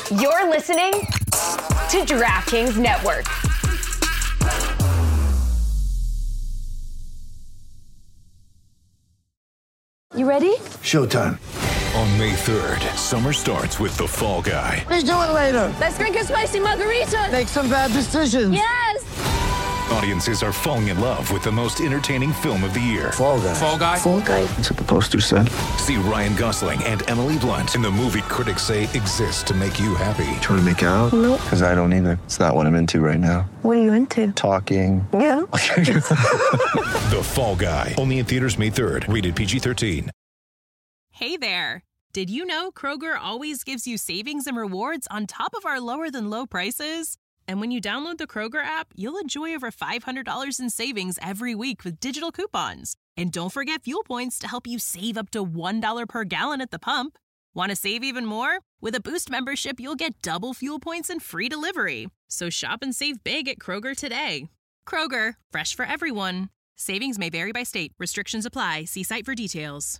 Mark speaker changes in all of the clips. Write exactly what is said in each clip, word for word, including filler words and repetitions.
Speaker 1: You're listening to DraftKings Network.
Speaker 2: You ready?
Speaker 3: Showtime.
Speaker 4: On May third, summer starts with The Fall Guy.
Speaker 3: Let's do it later.
Speaker 2: Let's drink a spicy margarita.
Speaker 3: Make some bad decisions.
Speaker 2: Yes.
Speaker 4: Audiences are falling in love with the most entertaining film of the year.
Speaker 3: Fall Guy.
Speaker 5: Fall Guy?
Speaker 3: Fall Guy. That's what the poster said.
Speaker 4: See Ryan Gosling and Emily Blunt in the movie critics say exists to make you happy.
Speaker 3: Trying to make it out?
Speaker 2: Nope.
Speaker 3: Because I don't either. It's not what I'm into right now.
Speaker 2: What are you into?
Speaker 3: Talking.
Speaker 2: Yeah.
Speaker 4: The Fall Guy. Only in theaters May third. Rated P G thirteen.
Speaker 6: Hey there. Did you know Kroger always gives you savings and rewards on top of our lower than low prices? And when you download the Kroger app, you'll enjoy over five hundred dollars in savings every week with digital coupons. And don't forget fuel points to help you save up to one dollar per gallon at the pump. Want to save even more? With a Boost membership, you'll get double fuel points and free delivery. So shop and save big at Kroger today. Kroger, fresh for everyone. Savings may vary by state. Restrictions apply. See site for details.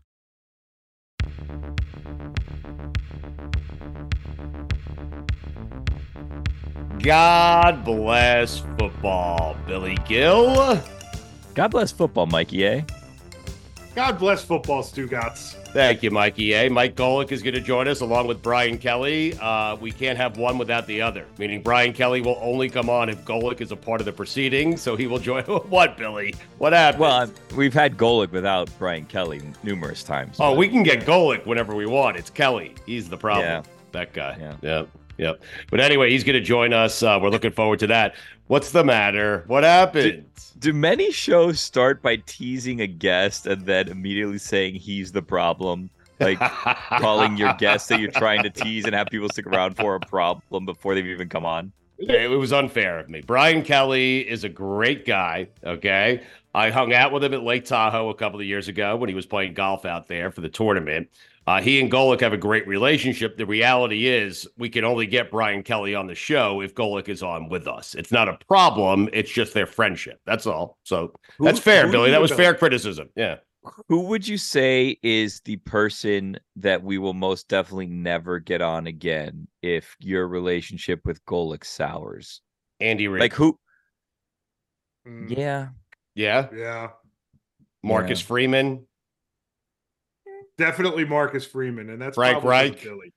Speaker 7: God bless football, Billy Gill.
Speaker 8: God bless football, Mikey A.
Speaker 9: God bless football, Stugotz.
Speaker 7: Thank you, Mikey A. Mike Golick is going to join us along with Brian Kelly. Uh, we can't have one without the other, meaning Brian Kelly will only come on if Golick is a part of the proceedings, so he will join. What, Billy? What happened?
Speaker 8: Well, we've had Golick without Brian Kelly numerous times.
Speaker 7: Oh,
Speaker 8: but...
Speaker 7: we can get Golick whenever we want. It's Kelly. He's the problem.
Speaker 8: Yeah.
Speaker 7: That guy.
Speaker 8: Yeah.
Speaker 7: Yep. Yep. But anyway, he's going to join us. Uh, we're looking forward to that. What's the matter? What happened?
Speaker 8: Do, do many shows start by teasing a guest and then immediately saying he's the problem? Like calling your guest that you're trying to tease and have people stick around for a problem before they've even come on?
Speaker 7: It was unfair of me. Brian Kelly is a great guy, okay? I hung out with him at Lake Tahoe a couple of years ago when he was playing golf out there for the tournament. Uh, he and Golick have a great relationship. The reality is we can only get Brian Kelly on the show if Golick is on with us. It's not a problem. It's just their friendship. That's all. So
Speaker 8: Who,
Speaker 7: that's fair, Billy. That was
Speaker 8: know?
Speaker 7: fair criticism. Yeah.
Speaker 8: Who would you say is the person that we will most definitely never get on again if your relationship with Golick sours?
Speaker 7: Andy Reid.
Speaker 8: Like who?
Speaker 9: Mm.
Speaker 8: Yeah.
Speaker 7: Yeah.
Speaker 9: Yeah.
Speaker 7: Marcus
Speaker 8: Yeah.
Speaker 7: Freeman.
Speaker 9: Definitely Marcus Freeman, and that's
Speaker 7: Frank
Speaker 9: probably
Speaker 7: Reich.
Speaker 9: Billy.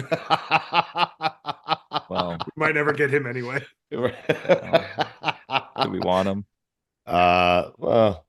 Speaker 8: Well,
Speaker 9: We might never get him anyway.
Speaker 8: do we want him?
Speaker 7: Uh, well,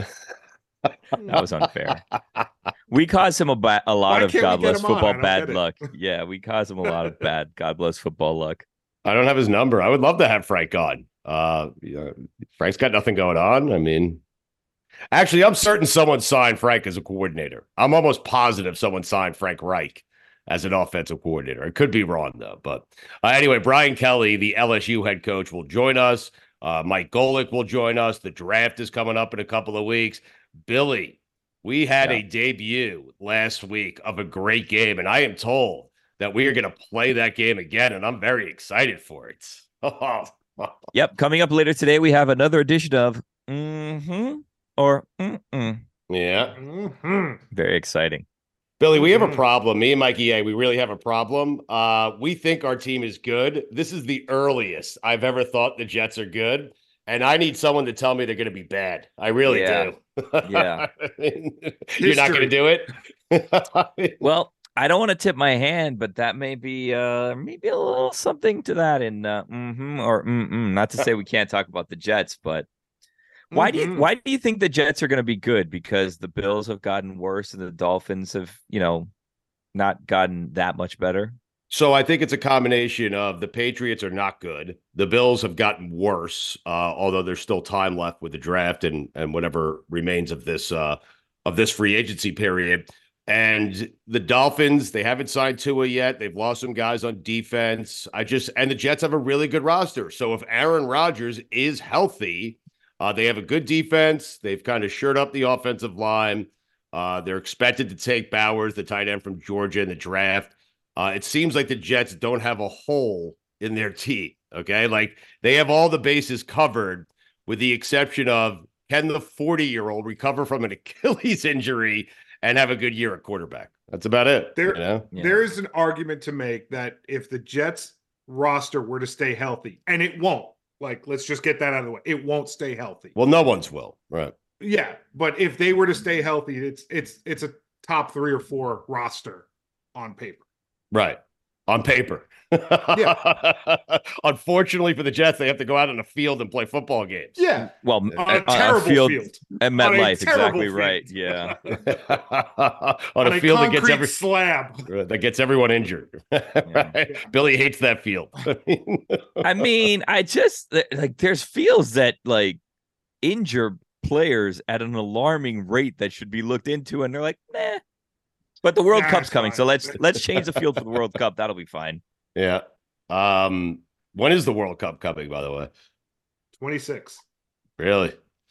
Speaker 8: That was unfair. We caused him a, ba- a lot
Speaker 9: Why
Speaker 8: of
Speaker 9: can't we
Speaker 8: God
Speaker 9: get
Speaker 8: bless
Speaker 9: him on? I
Speaker 8: football
Speaker 9: don't
Speaker 8: bad
Speaker 9: get it.
Speaker 8: luck. Yeah, we caused him a lot of bad God bless football luck.
Speaker 7: I don't have his number. I would love to have Frank on. Uh, yeah, Frank's got nothing going on. I mean, actually, I'm certain someone signed Frank as a coordinator. I'm almost positive someone signed Frank Reich as an offensive coordinator. I could be wrong, though. But uh, anyway, Brian Kelly, the L S U head coach, will join us. Uh, Mike Golick will join us. The draft is coming up in a couple of weeks. Billy, we had
Speaker 8: Yeah.
Speaker 7: a debut last week of a great game, and I am told that we are going to play that game again, and I'm very excited for it.
Speaker 8: Yep, coming up later today, we have another edition of mm-hmm or mm-mm.
Speaker 7: Yeah.
Speaker 9: Mm-hmm.
Speaker 8: Very exciting.
Speaker 7: Billy, we have a
Speaker 9: Mhm.
Speaker 7: problem. Me and Mikey A, we really have a problem. Uh, we think our team is good. This is the earliest I've ever thought the Jets are good. And I need someone to tell me they're going to be bad. I really
Speaker 8: Yeah.
Speaker 7: do.
Speaker 8: Yeah.
Speaker 7: I mean, you're not going to do it?
Speaker 8: Well, I don't want to tip my hand, but that may be uh maybe a little something to that in uh, mm-hmm or mm-mm. Not to say we can't talk about the Jets, but why do you
Speaker 9: Mhm.
Speaker 8: why do you think the Jets are going to be good? Because the Bills have gotten worse and the Dolphins have, you know, not gotten that much better.
Speaker 7: So I think it's a combination of the Patriots are not good. The Bills have gotten worse, uh, although there's still time left with the draft and and whatever remains of this uh, of this free agency period. And the Dolphins, they haven't signed Tua yet. They've lost some guys on defense. I just and the Jets have a really good roster. So if Aaron Rodgers is healthy, uh, they have a good defense. They've kind of shored up the offensive line. Uh, they're expected to take Bowers, the tight end from Georgia, in the draft. Uh, it seems like the Jets don't have a hole in their team, okay? Like, they have all the bases covered with the exception of, can the forty-year-old recover from an Achilles injury and have a good year at quarterback? That's about it.
Speaker 9: There,
Speaker 7: you know?
Speaker 8: Yeah.
Speaker 9: there is an argument to make that if the Jets roster were to stay healthy, and it won't, like, let's just get that out of the way. It won't stay healthy.
Speaker 7: Well, no one's will. Right.
Speaker 9: Yeah, but if they were to stay healthy, it's it's it's a top three or four roster on paper.
Speaker 7: Right. On paper.
Speaker 9: Yeah.
Speaker 7: Unfortunately for the Jets, they have to go out on the field and play football games.
Speaker 9: Yeah.
Speaker 8: Well,
Speaker 9: On a
Speaker 8: at- on
Speaker 9: terrible
Speaker 8: field,
Speaker 9: field.
Speaker 8: at
Speaker 9: On a
Speaker 8: MetLife,
Speaker 9: terrible
Speaker 8: exactly
Speaker 9: field.
Speaker 8: right. Yeah.
Speaker 7: on,
Speaker 9: On
Speaker 7: a
Speaker 9: a
Speaker 7: field that gets
Speaker 9: concrete
Speaker 7: every
Speaker 9: slab.
Speaker 7: that gets everyone injured. Right? Billy hates that field.
Speaker 8: I mean, I just like there's fields that like injure players at an alarming rate that should be looked into, and they're like, nah. But the World
Speaker 9: Nah,
Speaker 8: Cup's
Speaker 9: it's
Speaker 8: coming,
Speaker 9: fine.
Speaker 8: so let's let's change the field for the World Cup. That'll be fine.
Speaker 7: Yeah. Um, when is the World Cup coming, by the way?
Speaker 9: twenty-six.
Speaker 7: Really?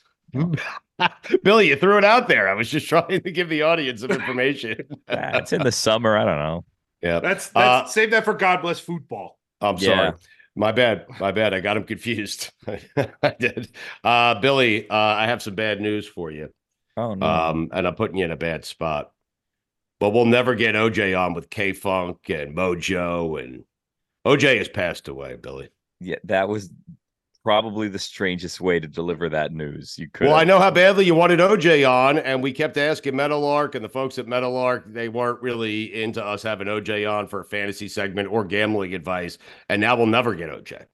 Speaker 7: Billy, you threw it out there. I was just trying to give the audience some information.
Speaker 8: Ah, it's in the summer. I don't know.
Speaker 7: Yeah.
Speaker 9: That's that's
Speaker 7: Uh,
Speaker 9: save that for God bless football.
Speaker 7: I'm
Speaker 8: Yeah.
Speaker 7: sorry. My bad. My bad. I got him confused. I did. Uh, Billy, uh, I have some bad news for you.
Speaker 8: Oh no.
Speaker 7: Um, and I'm putting you in a bad spot. But we'll never get O J on with K-Funk and Mojo, and O J has passed away, Billy.
Speaker 8: Yeah, that was probably the strangest way to deliver that news. You could.
Speaker 7: Well, I know how badly you wanted O J on, and we kept asking Metalark and the folks at Metalark. They weren't really into us having O J on for a fantasy segment or gambling advice, and now we'll never get O J.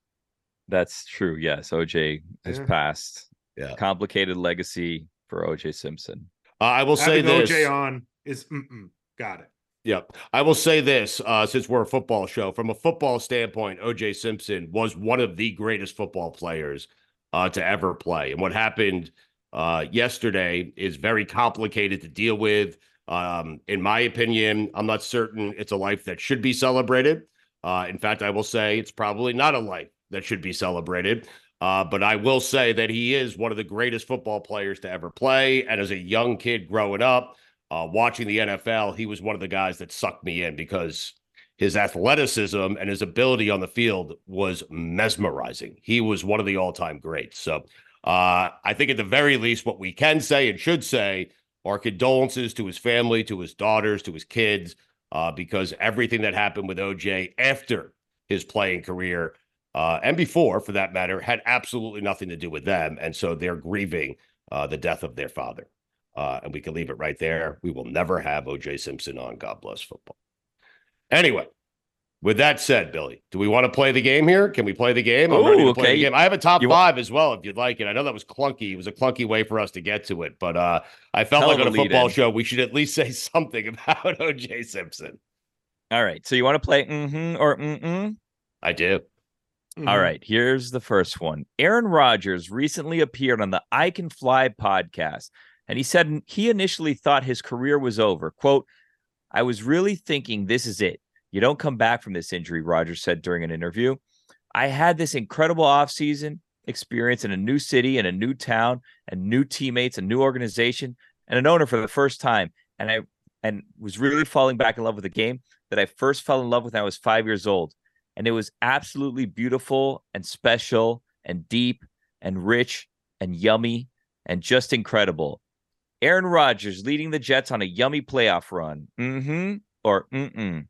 Speaker 8: That's true. Yes, O J has
Speaker 9: Yeah.
Speaker 8: passed.
Speaker 7: Yeah.
Speaker 8: Complicated legacy for O J Simpson.
Speaker 7: Uh, I will say
Speaker 9: Having
Speaker 7: this.
Speaker 9: O J on is mm-mm. Got it.
Speaker 7: Yep. I will say this, uh, since we're a football show, from a football standpoint, O J Simpson was one of the greatest football players uh, to ever play. And what happened uh, yesterday is very complicated to deal with. Um, in my opinion, I'm not certain it's a life that should be celebrated. Uh, in fact, I will say it's probably not a life that should be celebrated. Uh, but I will say that he is one of the greatest football players to ever play. And as a young kid growing up, Uh, watching the N F L, he was one of the guys that sucked me in because his athleticism and his ability on the field was mesmerizing. He was one of the all-time greats. So uh, I think at the very least, what we can say and should say are condolences to his family, to his daughters, to his kids, uh, because everything that happened with O J after his playing career uh, and before, for that matter, had absolutely nothing to do with them. And so they're grieving uh, the death of their father. Uh, and we can leave it right there. We will never have O J Simpson on God Bless Football. Anyway, with that said, Billy, do we want to play the game here? Can we play the game? I'm
Speaker 8: Ooh,
Speaker 7: ready to play
Speaker 8: okay.
Speaker 7: the game. I have a top
Speaker 8: You-
Speaker 7: five as well, if you'd like it. I know that was clunky. It was a clunky way for us to get to it, but uh, I felt
Speaker 8: Hell
Speaker 7: like
Speaker 8: of
Speaker 7: on a
Speaker 8: a
Speaker 7: football
Speaker 8: lead-in.
Speaker 7: show, we should at least say something about O J Simpson.
Speaker 8: All right. So you want to play mm-hmm or mm-mm?
Speaker 7: I do.
Speaker 9: Mm-hmm.
Speaker 8: All right, here's the first one. Aaron Rodgers recently appeared on the I Can Fly podcast, and he said he initially thought his career was over. Quote, I was really thinking this is it. You don't come back from this injury, Rodgers said during an interview. I had this incredible offseason experience in a new city and a new town and new teammates, a new organization, and an owner for the first time. And I and was really falling back in love with the game that I first fell in love with when I was five years old. And it was absolutely beautiful and special and deep and rich and yummy and just incredible. Aaron Rodgers leading the Jets on a yummy playoff run. Mm-hmm or mm-mm.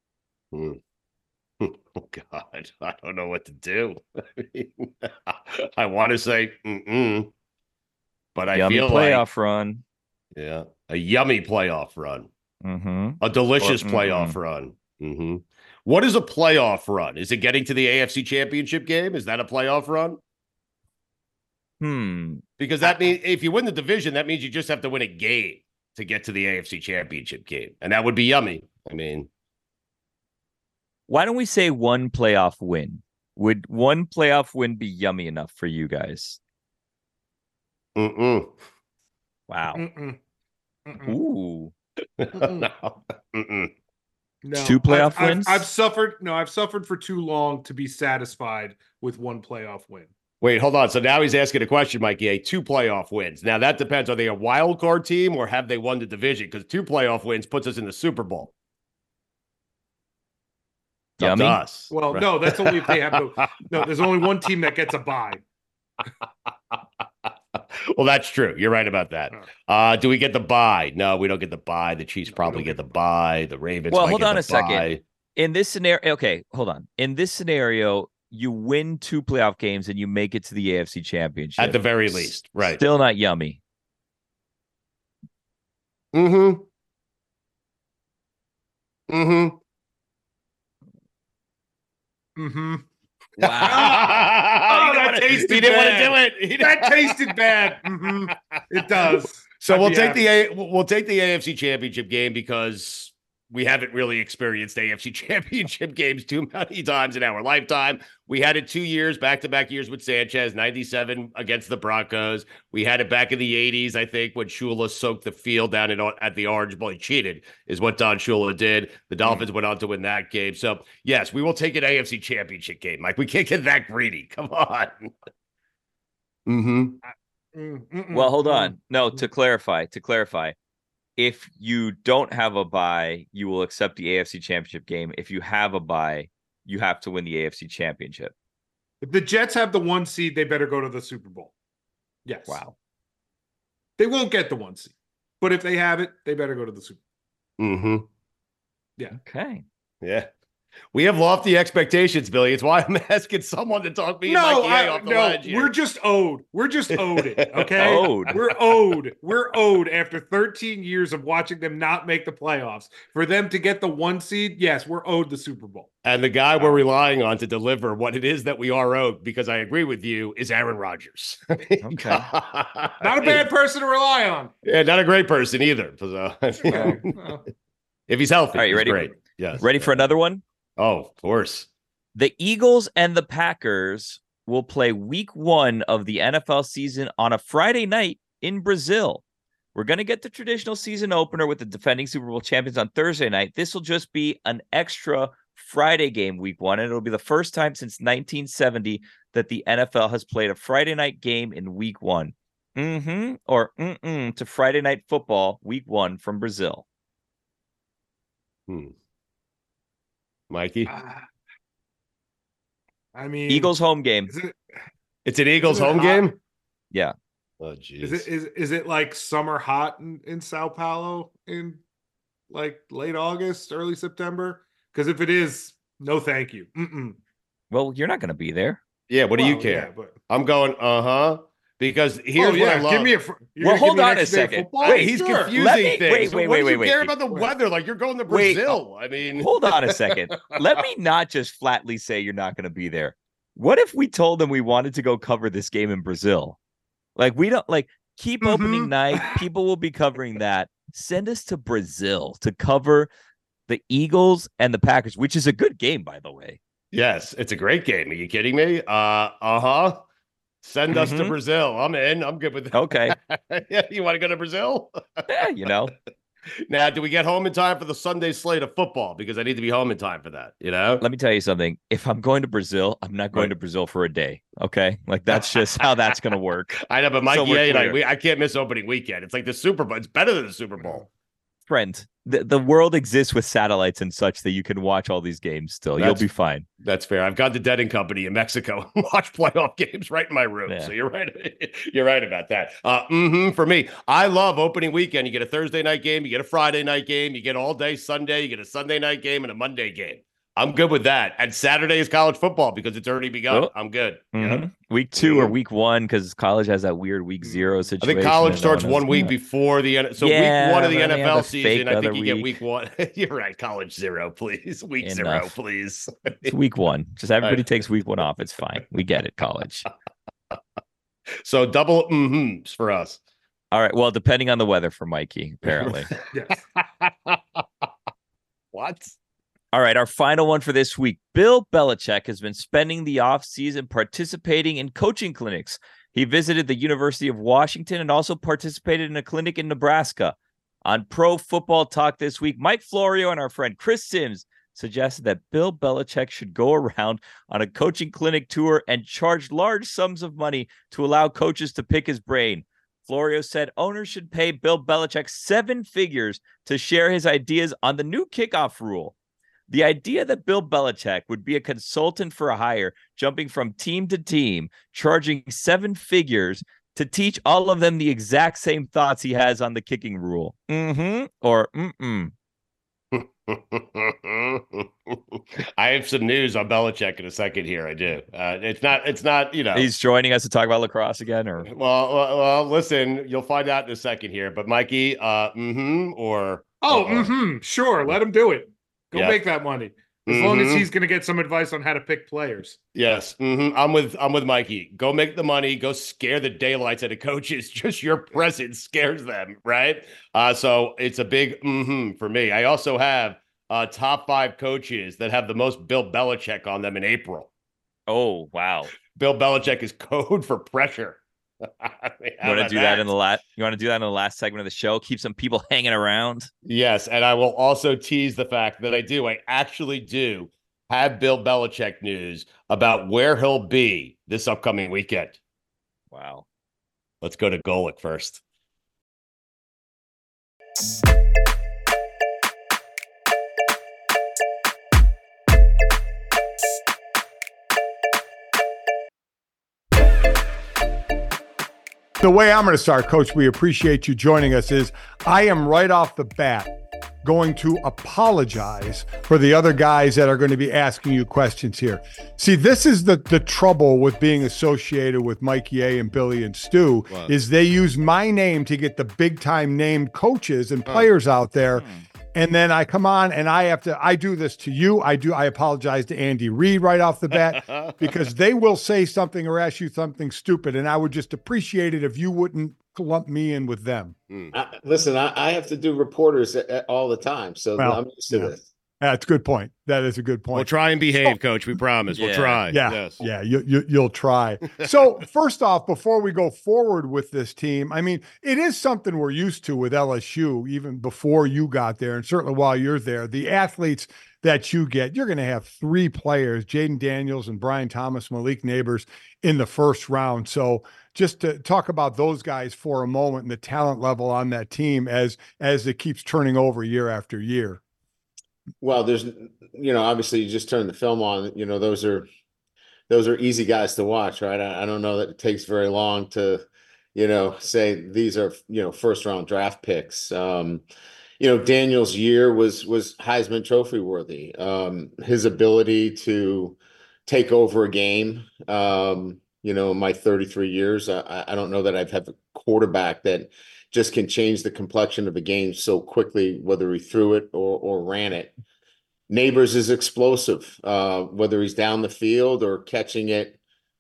Speaker 7: Mm. Oh, God, I don't know what to do. I, mean, I want to say mm-mm, but I
Speaker 8: Yummy
Speaker 7: feel
Speaker 8: playoff
Speaker 7: like,
Speaker 8: run.
Speaker 7: yeah, a yummy playoff run.
Speaker 8: Mm-hmm.
Speaker 7: A delicious
Speaker 8: Or,
Speaker 7: playoff
Speaker 8: mm-mm.
Speaker 7: run. Mm-hmm. What is a playoff run? Is it getting to the A F C Championship game? Is that a playoff run?
Speaker 8: Hmm.
Speaker 7: Because that means if you win the division, that means you just have to win a game to get to the A F C Championship game. And that would be yummy. I mean,
Speaker 8: Why don't we say one playoff win? Would one playoff win be yummy enough for you guys?
Speaker 7: mm-mm.
Speaker 8: Wow.
Speaker 9: Mm-mm. Mm-mm.
Speaker 8: Ooh.
Speaker 7: No. Mm-mm.
Speaker 9: No.
Speaker 8: Two playoff
Speaker 9: I've, I've-
Speaker 8: wins?
Speaker 9: I've suffered. No, I've suffered for too long to be satisfied with one playoff win.
Speaker 7: Wait, hold on. So now he's asking a question, Mikey. A two playoff wins. Now that depends. Are they a wild card team or have they won the division? Because two playoff wins puts us in the Super Bowl. It's up to
Speaker 8: Yummy?
Speaker 7: us.
Speaker 9: Well,
Speaker 7: Right.
Speaker 9: no, that's only if they have no. No, there's only one team that gets a bye.
Speaker 7: Well, that's true. You're right about that. Uh, do we get the bye? No, we don't get the bye. The Chiefs probably get the bye. The Ravens.
Speaker 8: Well,
Speaker 7: might
Speaker 8: hold
Speaker 7: get
Speaker 8: on
Speaker 7: the
Speaker 8: a second.
Speaker 7: bye.
Speaker 8: In this scenario, okay, hold on. In this scenario, you win two playoff games and you make it to the A F C Championship.
Speaker 7: At the very least, right.
Speaker 8: Still not yummy.
Speaker 7: Mm-hmm. Mm-hmm.
Speaker 9: Mm-hmm.
Speaker 8: Wow.
Speaker 9: Oh, that
Speaker 7: wanna,
Speaker 9: tasted
Speaker 7: He didn't want to
Speaker 9: bad.
Speaker 7: do it. He didn't-
Speaker 9: That tasted bad. Mm-hmm. It does.
Speaker 7: So
Speaker 9: I'd
Speaker 7: we'll
Speaker 9: be
Speaker 7: take
Speaker 9: happy.
Speaker 7: the A we'll take the A F C Championship game because we haven't really experienced A F C Championship games too many times in our lifetime. We had it two years, back-to-back years with Sanchez, ninety-seven against the Broncos. We had it back in the eighties, I think, when Shula soaked the field down in, at the Orange Bowl. He cheated, is what Don Shula did. The Dolphins went on to win that game. So, yes, we will take an A F C Championship game, Mike. We can't get that greedy. Come on. Mm-hmm.
Speaker 9: Mm-mm.
Speaker 8: Well, hold on. No, to clarify, to clarify, if you don't have a bye, you will accept the A F C Championship game. If you have a bye, you have to win the A F C Championship.
Speaker 9: If the Jets have the one seed, they better go to the Super Bowl. Yes.
Speaker 8: Wow.
Speaker 9: They won't get the one seed, but if they have it, they better go to the Super Bowl.
Speaker 7: Mm-hmm.
Speaker 9: Yeah.
Speaker 8: Okay.
Speaker 7: Yeah. We have lofty expectations, Billy. It's why I'm asking someone to talk me
Speaker 9: No,
Speaker 7: and Mikey A
Speaker 9: I,
Speaker 7: off the
Speaker 9: no,
Speaker 7: ledge here.
Speaker 9: we're just owed. We're just owed it. Okay,
Speaker 8: Owed.
Speaker 9: We're owed. We're owed after thirteen years of watching them not make the playoffs. For them to get the one seed, yes, we're owed the Super Bowl.
Speaker 7: And the guy we're relying on to deliver what it is that we are owed, because I agree with you, is Aaron Rodgers.
Speaker 8: Okay.
Speaker 9: Not a bad person to rely on.
Speaker 7: Yeah, not a great person either. So,
Speaker 9: Well,
Speaker 7: if he's healthy,
Speaker 8: All right, you
Speaker 7: he's
Speaker 8: ready?
Speaker 7: great. Yes.
Speaker 8: Ready for another one?
Speaker 7: Oh, of course.
Speaker 8: The Eagles and the Packers will play week one of the N F L season on a Friday night in Brazil. We're going to get the traditional season opener with the defending Super Bowl champions on Thursday night. This will just be an extra Friday game week one, and it'll be the first time since nineteen seventy that the N F L has played a Friday night game in week one. Mm-hmm. Or mm-mm to Friday night football week one from Brazil.
Speaker 7: Hmm. Mikey?
Speaker 9: Ah. I mean,
Speaker 8: Eagles home game.
Speaker 9: Is it,
Speaker 7: It's an Eagles
Speaker 9: is it
Speaker 7: home
Speaker 9: hot?
Speaker 7: game?
Speaker 8: Yeah.
Speaker 7: Oh, jeez.
Speaker 9: is it is is it like summer hot in, in Sao Paulo in like late August, early September? Because if it is, no, thank you. Mm-mm.
Speaker 8: Well, you're not going to be there.
Speaker 7: Yeah, what do you
Speaker 9: Well,
Speaker 7: care?
Speaker 9: yeah, but
Speaker 7: I'm going, uh-huh. Because here's
Speaker 9: oh,
Speaker 7: what
Speaker 9: yeah,
Speaker 7: I love.
Speaker 9: give me a. fr- you're
Speaker 8: Well,
Speaker 9: gonna give
Speaker 8: hold
Speaker 9: me an
Speaker 8: on a
Speaker 9: extra day of
Speaker 8: second.
Speaker 9: football?
Speaker 8: Wait,
Speaker 7: He's
Speaker 9: Sure.
Speaker 7: confusing
Speaker 8: Let me-
Speaker 7: things.
Speaker 8: wait,
Speaker 7: So
Speaker 8: wait,
Speaker 7: what
Speaker 8: wait,
Speaker 7: do
Speaker 8: wait,
Speaker 7: you
Speaker 8: wait,
Speaker 7: care
Speaker 8: wait.
Speaker 7: about the
Speaker 9: Wait.
Speaker 7: weather? Like you're going to
Speaker 8: Wait.
Speaker 7: Brazil. I mean,
Speaker 8: Hold on a second. Let me not just flatly say you're not going to be there. What if we told them we wanted to go cover this game in Brazil? Like, we don't like keep
Speaker 9: Mhm.
Speaker 8: opening night. People will be covering that. Send us to Brazil to cover the Eagles and the Packers, which is a good game, by the way.
Speaker 7: yes, it's a great game. Are you kidding me? Uh, uh-huh. Send us to
Speaker 8: Mhm.
Speaker 7: Brazil. I'm in. I'm good with that.
Speaker 8: Okay.
Speaker 7: Yeah, you want to go to Brazil?
Speaker 8: Yeah, you know.
Speaker 7: Now, do we get home in time for the Sunday slate of football? Because I need to be home in time for that, you know?
Speaker 8: Let me tell you something. If I'm going to Brazil, I'm not going
Speaker 7: Right.
Speaker 8: to Brazil for a day. Okay. Like, that's just how that's going to work.
Speaker 7: I know, but
Speaker 8: So
Speaker 7: Mikey
Speaker 8: we're
Speaker 7: A and I,
Speaker 8: clear.
Speaker 7: we, I can't miss opening weekend. It's like the Super Bowl. It's better than the Super Bowl.
Speaker 8: Friend, the, the world exists with satellites and such that you can watch all these games still.
Speaker 7: That's-
Speaker 8: You'll be fine.
Speaker 7: That's fair. I've gone to Dead and Company in Mexico and watched playoff games right in my room.
Speaker 8: Yeah.
Speaker 7: So you're right. You're right about that. Uh, mm-hmm, for me, I love opening weekend. You get a Thursday night game, you get a Friday night game, you get all day Sunday, you get a Sunday night game and a Monday game. I'm good with that. And Saturday is college football because it's already begun.
Speaker 8: Oh.
Speaker 7: I'm good. you
Speaker 8: Mhm.
Speaker 7: know?
Speaker 8: Week two or
Speaker 7: Mhm.
Speaker 8: week one, because college has that weird week zero
Speaker 7: I
Speaker 8: situation.
Speaker 7: think college
Speaker 8: and no
Speaker 7: starts
Speaker 8: one
Speaker 7: one
Speaker 8: knows-
Speaker 7: week before the N. So
Speaker 8: Yeah,
Speaker 7: week one of the
Speaker 8: but
Speaker 7: N
Speaker 8: they
Speaker 7: F
Speaker 8: have
Speaker 7: L
Speaker 8: the fake
Speaker 7: season, I think
Speaker 8: other
Speaker 7: you get
Speaker 8: week.
Speaker 7: week one. You're right. College zero, please. Week zero,
Speaker 8: Enough.
Speaker 7: please.
Speaker 8: It's week one. Just everybody
Speaker 7: Right.
Speaker 8: takes week one off. It's fine. We get it, college.
Speaker 7: So double mm-hms for us.
Speaker 8: All right. Well, depending on the weather for Mikey, apparently.
Speaker 9: Yes.
Speaker 7: What?
Speaker 8: All right, our final one for this week. Bill Belichick has been spending the offseason participating in coaching clinics. He visited the University of Washington and also participated in a clinic in Nebraska. On Pro Football Talk this week, Mike Florio and our friend Chris Sims suggested that Bill Belichick should go around on a coaching clinic tour and charge large sums of money to allow coaches to pick his brain. Florio said owners should pay Bill Belichick seven figures to share his ideas on the new kickoff rule. The idea that Bill Belichick would be a consultant for a hire, jumping from team to team, charging seven figures to teach all of them the exact same thoughts he has on the kicking rule. Mm-hmm. Or mm-mm.
Speaker 7: I have some news on Belichick in a second here. I do. Uh, it's not, it's not, you know.
Speaker 8: He's joining us to talk about lacrosse again, or?
Speaker 7: Well, well, well listen, you'll find out in a second here. But Mikey, uh, mm-hmm, or.
Speaker 9: Oh,
Speaker 7: uh,
Speaker 9: mm-hmm, sure. Let him do it. Go
Speaker 7: yeah.
Speaker 9: make that money. As
Speaker 7: mm-hmm.
Speaker 9: long as he's going to get some advice on how to pick players.
Speaker 7: Yes, mm-hmm. I'm with I'm with Mikey. Go make the money. Go scare the daylights out of coaches. Just your presence scares them, right? Uh, so it's a big mm-hmm for me. I also have uh, top five coaches that have the most Bill Belichick on them in April.
Speaker 8: Oh wow!
Speaker 7: Bill Belichick is code for pressure.
Speaker 8: You want to do that? that in the last? You want to do that in the last segment of the show? Keep some people hanging around.
Speaker 7: Yes, and I will also tease the fact that I do. I actually do have Bill Belichick news about where he'll be this upcoming weekend.
Speaker 8: Wow.
Speaker 7: Let's go to Golic first.
Speaker 5: The way I'm going to start, Coach, we appreciate you joining us, is I am right off the bat going to apologize for the other guys that are going to be asking you questions here. See, this is the the trouble with being associated with Mikey A and Billy and Stu, what? is they use my name to get the big time named coaches and players oh. out there. Hmm. And then I come on and I have to, I do this to you. I do, I apologize to Andy Reid right off the bat because they will say something or ask you something stupid. And I would just appreciate it if you wouldn't lump me in with them.
Speaker 10: Mm. Uh, listen, I, I have to do reporters a, a, all the time. So well, I'm used to
Speaker 5: yeah.
Speaker 10: this.
Speaker 5: That's a good point. That is a good point.
Speaker 7: We'll try and behave, oh. Coach. We promise.
Speaker 8: Yeah.
Speaker 7: We'll try.
Speaker 5: Yeah,
Speaker 7: yes.
Speaker 5: yeah, you, you, you'll try. So first off, before we go forward with this team, I mean, it is something we're used to with L S U, even before you got there, and certainly while you're there. The athletes that you get, you're going to have three players, Jaden Daniels and Brian Thomas, Malik Neighbors, in the first round. So just to talk about those guys for a moment and the talent level on that team as as it keeps turning over year after year.
Speaker 10: Well, there's, you know, obviously you just turn the film on, you know, those are, those are easy guys to watch, right? I, I don't know that it takes very long to, you know, say these are, you know, first round draft picks. Um, you know, Daniel's year was, was Heisman Trophy worthy. Um, his ability to take over a game, um, you know, in my thirty-three years, I, I don't know that I've had a quarterback that just can change the complexion of a game so quickly, whether he threw it or, or ran it. Neighbors is explosive, uh, whether he's down the field or catching it.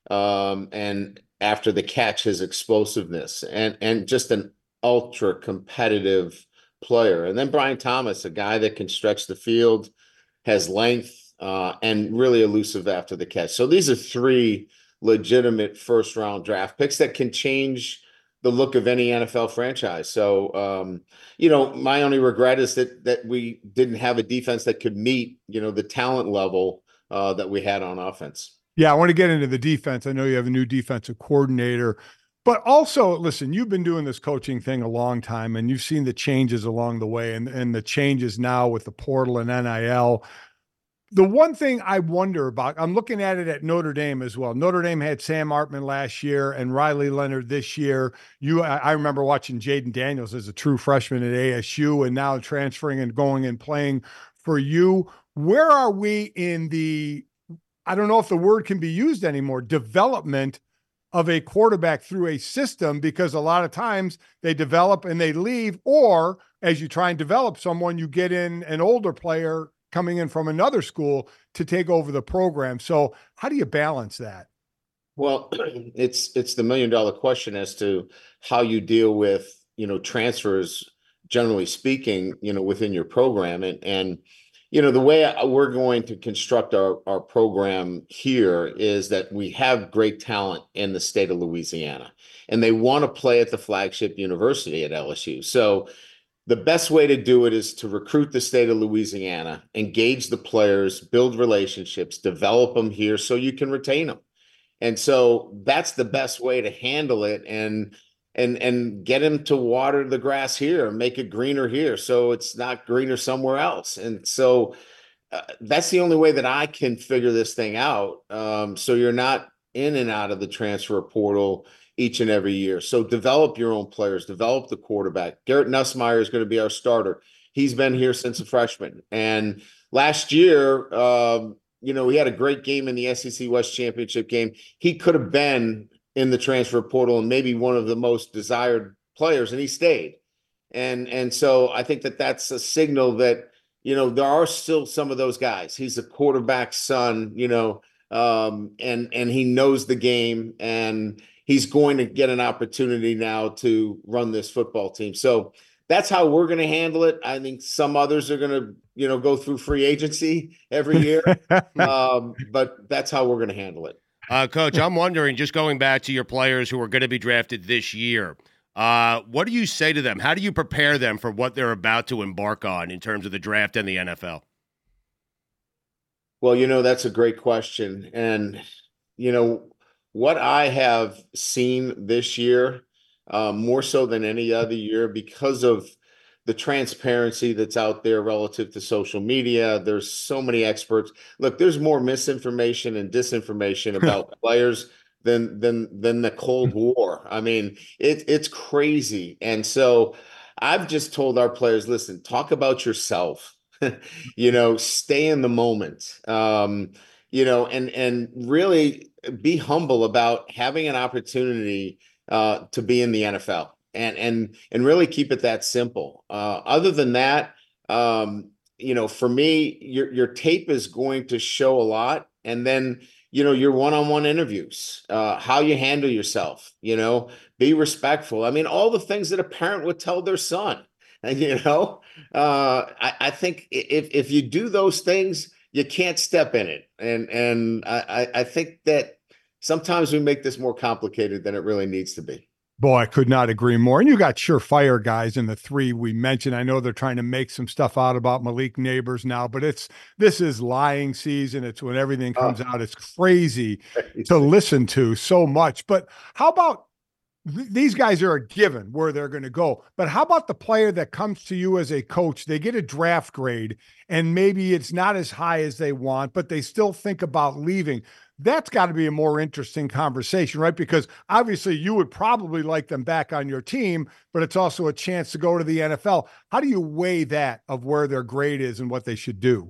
Speaker 10: Um, and after the catch, his explosiveness and, and just an ultra competitive player. And then Brian Thomas, a guy that can stretch the field, has length, uh, and really elusive after the catch. So these are three legitimate first round draft picks that can change the look of any N F L franchise. So, um, you know, my only regret is that that we didn't have a defense that could meet, you know, the talent level uh, that we had on offense.
Speaker 5: Yeah, I want to get into the defense. I know you have a new defensive coordinator, but also, listen, you've been doing this coaching thing a long time, and you've seen the changes along the way, and, and the changes now with the portal and N I L. The one thing I wonder about, I'm looking at it at Notre Dame as well. Notre Dame had Sam Hartman last year and Riley Leonard this year. You, I, I remember watching Jaden Daniels as a true freshman at A S U and now transferring and going and playing for you. Where are we in the, I don't know if the word can be used anymore, development of a quarterback through a system? Because a lot of times they develop and they leave, or as you try and develop someone, you get in an older player coming in from another school to take over the program. So how do you balance that?
Speaker 10: Well, it's it's the million dollar question as to how you deal with, you know, transfers, generally speaking, you know, within your program. And, and you know, the way we're going to construct our, our program here is that we have great talent in the state of Louisiana, and they want to play at the flagship university at L S U. So the best way to do it is to recruit the state of Louisiana, engage the players, build relationships, develop them here so you can retain them. And so that's the best way to handle it, and and and get them to water the grass here and make it greener here so it's not greener somewhere else. And so uh, that's the only way that I can figure this thing out. Um, so you're not in and out of the transfer portal each and every year. So develop your own players, develop the quarterback. Garrett Nussmeier is going to be our starter. He's been here since a freshman. And last year, um, you know, he had a great game in the S E C West Championship game. He could have been in the transfer portal and maybe one of the most desired players, and he stayed. And, and so I think that that's a signal that, you know, there are still some of those guys. He's a quarterback's son, you know, um, and, and he knows the game, and he's going to get an opportunity now to run this football team. So that's how we're going to handle it. I think some others are going to, you know, go through free agency every year. um, but that's how we're going to handle it.
Speaker 7: Uh, Coach, I'm wondering, just going back to your players who are going to be drafted this year, uh, what do you say to them? How do you prepare them for what they're about to embark on in terms of the draft and the N F L?
Speaker 10: Well, you know, that's a great question. And, you know, what I have seen this year, uh, more so than any other year, because of the transparency that's out there relative to social media. There's so many experts. Look, there's more misinformation and disinformation about players than than than the Cold War. I mean, it, it's crazy. And so I've just told our players, listen, talk about yourself, you know, stay in the moment, um, you know, and and really be humble about having an opportunity uh, to be in the N F L. And and and really keep it that simple. Uh, other than that, um, you know, for me, your your tape is going to show a lot, and then you know your one-on-one interviews, uh, how you handle yourself, you know, be respectful. I mean, all the things that a parent would tell their son. And you know, uh, I, I think if if you do those things, you can't step in it. And and I I think that sometimes we make this more complicated than it really needs to be.
Speaker 5: Boy, I could not agree more. And you got surefire guys in the three we mentioned. I know they're trying to make some stuff out about Malik Neighbors now, but it's this is lying season. It's when everything comes oh. out. It's crazy to listen to so much. But how about th- these guys are a given where they're going to go. But how about the player that comes to you as a coach? They get a draft grade and maybe it's not as high as they want, but they still think about leaving. That's got to be a more interesting conversation, right? Because obviously you would probably like them back on your team, but it's also a chance to go to the N F L. How do you weigh that of where their grade is and what they should do?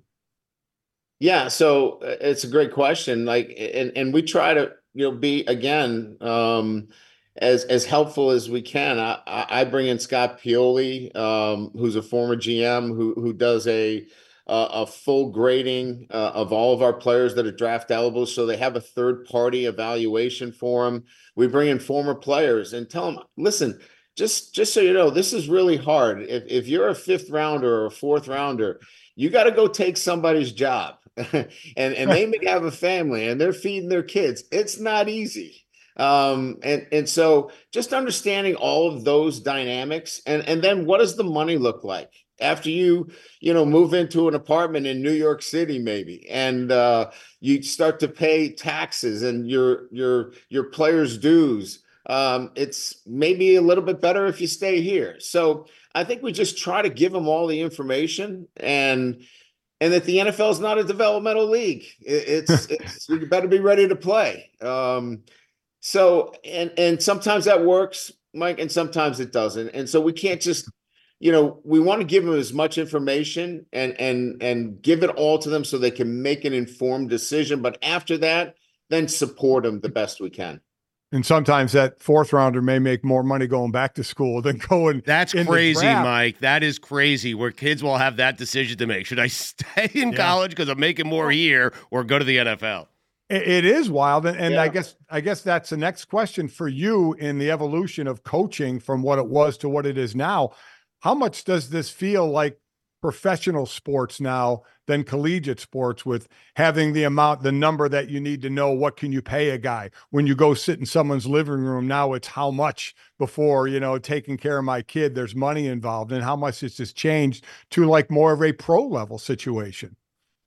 Speaker 10: Yeah, so it's a great question. Like, and, and we try to, you know, be, again, um, as, as helpful as we can. I, I bring in Scott Pioli, um, who's a former G M who, who does a, Uh, a full grading uh, of all of our players that are draft eligible, so they have a third-party evaluation for them. We bring in former players and tell them, listen, just just so you know, this is really hard. If if you're a fifth rounder or a fourth rounder, you got to go take somebody's job, and and they may have a family and they're feeding their kids. It's not easy. Um, and and so just understanding all of those dynamics, and and then what does the money look like after you, you know, move into an apartment in New York City, maybe, and uh, you start to pay taxes and your your your players' dues. Um, it's maybe a little bit better if you stay here. So I think we just try to give them all the information, and and that the N F L is not a developmental league. It, it's it's you better be ready to play. Um, so and and sometimes that works, Mike, and sometimes it doesn't. And so we can't just, you know, we want to give them as much information and and and give it all to them so they can make an informed decision. But after that, then support them the best we can.
Speaker 5: And sometimes that fourth rounder may make more money going back to school than going.
Speaker 7: That's crazy, Mike. That is crazy where kids will have that decision to make. Should I stay in yeah. college because I'm making more here or go to the N F L?
Speaker 5: It is wild. And, and
Speaker 10: yeah.
Speaker 5: I guess I guess that's the next question for you in the evolution of coaching from what it was to what it is now. How much does this feel like professional sports now than collegiate sports, with having the amount, the number that you need to know, what can you pay a guy? When you go sit in someone's living room now, it's how much. Before, you know, taking care of my kid, there's money involved, and how much it's just changed to like more of a pro level situation.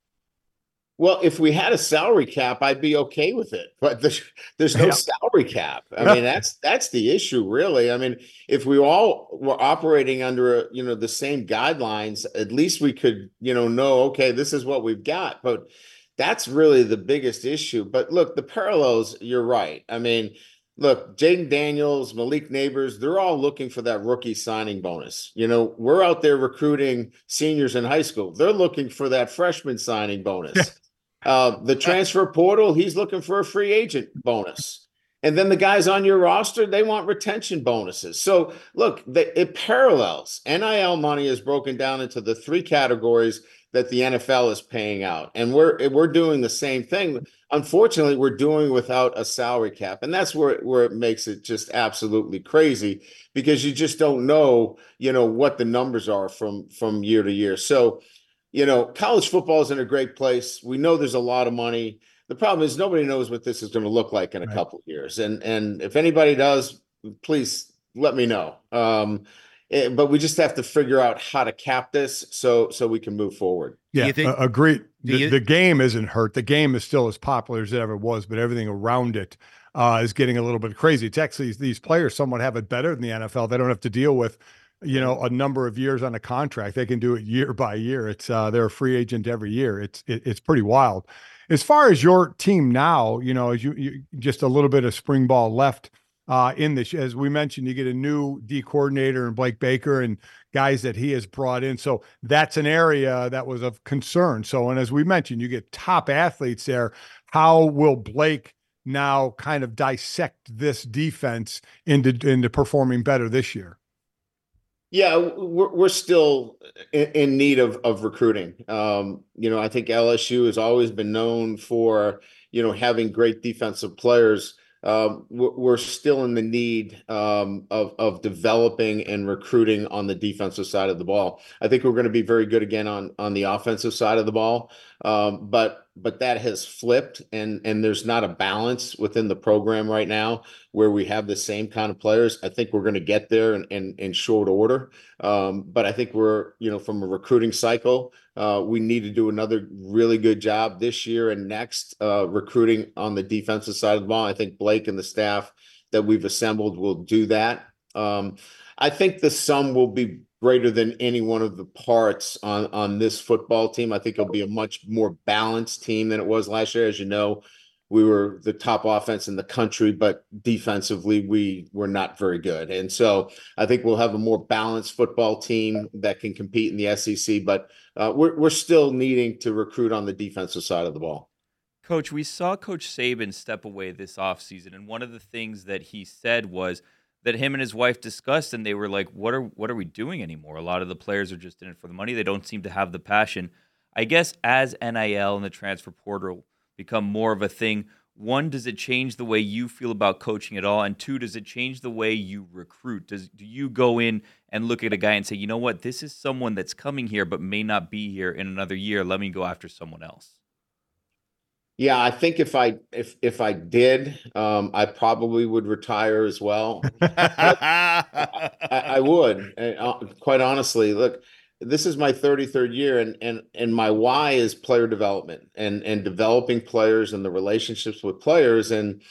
Speaker 10: Well, if we had a salary cap, I'd be okay with it, but there's, there's no yeah. salary cap. I mean, that's that's the issue, really. I mean, if we all were operating under, you know, the same guidelines, at least we could, you know, know, okay, this is what we've got. But that's really the biggest issue. But look, the parallels, you're right. I mean, look, Jaden Daniels, Malik Neighbors, they're all looking for that rookie signing bonus. You know, we're out there recruiting seniors in high school. They're looking for that freshman signing bonus. uh, the transfer portal, he's looking for a free agent bonus. And then the guys on your roster, they want retention bonuses. So look, the, it parallels. N I L money is broken down into the three categories that the N F L is paying out. And we're we're doing the same thing. Unfortunately, we're doing without a salary cap. And that's where, where it makes it just absolutely crazy, because you just don't know, you know, what the numbers are from, from year to year. So, you know, college football is in a great place. We know there's a lot of money. The problem is nobody knows what this is going to look like in a right. couple of years. And and if anybody does, please let me know. Um, it, but we just have to figure out how to cap this so so we can move forward.
Speaker 5: Yeah, think, uh, agreed. The, you, the game isn't hurt. The game is still as popular as it ever was, but everything around it uh, is getting a little bit crazy. It's actually, these players somewhat have it better than the N F L. They don't have to deal with, you know, a number of years on a contract. They can do it year by year. It's uh, they're a free agent every year. It's it, it's pretty wild. As far as your team now, you know, as you, you just a little bit of spring ball left uh, in this, as we mentioned, you get a new D coordinator and Blake Baker and guys that he has brought in. So that's an area that was of concern. So, and as we mentioned, you get top athletes there. How will Blake now kind of dissect this defense into, into performing better this year?
Speaker 10: Yeah, we're we're still in, in need of of recruiting. Um, you know, I think L S U has always been known for, you know, having great defensive players. Um, we're, we're still in the need um, of of developing and recruiting on the defensive side of the ball. I think we're going to be very good again on on the offensive side of the ball, um, but but that has flipped, and and there's not a balance within the program right now where we have the same kind of players. I think we're going to get there in, in, in short order. Um, but I think we're, you know, from a recruiting cycle, uh, we need to do another really good job this year and next uh, recruiting on the defensive side of the ball. I think Blake and the staff that we've assembled will do that. Um, I think the sum will be greater than any one of the parts on, on this football team. I think it'll be a much more balanced team than it was last year. As you know, we were the top offense in the country, but defensively we were not very good. And so I think we'll have a more balanced football team that can compete in the S E C, but uh, we're, we're still needing to recruit on the defensive side of the ball.
Speaker 8: Coach, we saw Coach Saban step away this offseason, and one of the things that he said was that him and his wife discussed, and they were like, what are what are we doing anymore? A lot of the players are just in it for the money. They don't seem to have the passion. I guess as N I L and the transfer portal become more of a thing, one, does it change the way you feel about coaching at all? And two, does it change the way you recruit? Does do you go in and look at a guy and say, you know what, this is someone that's coming here but may not be here in another year. Let me go after someone else.
Speaker 10: Yeah, I think if I if if I did, um, I probably would retire as well. I, I, I would, and, uh, quite honestly. Look, this is my thirty-third year, and and and my why is player development and and developing players and the relationships with players. And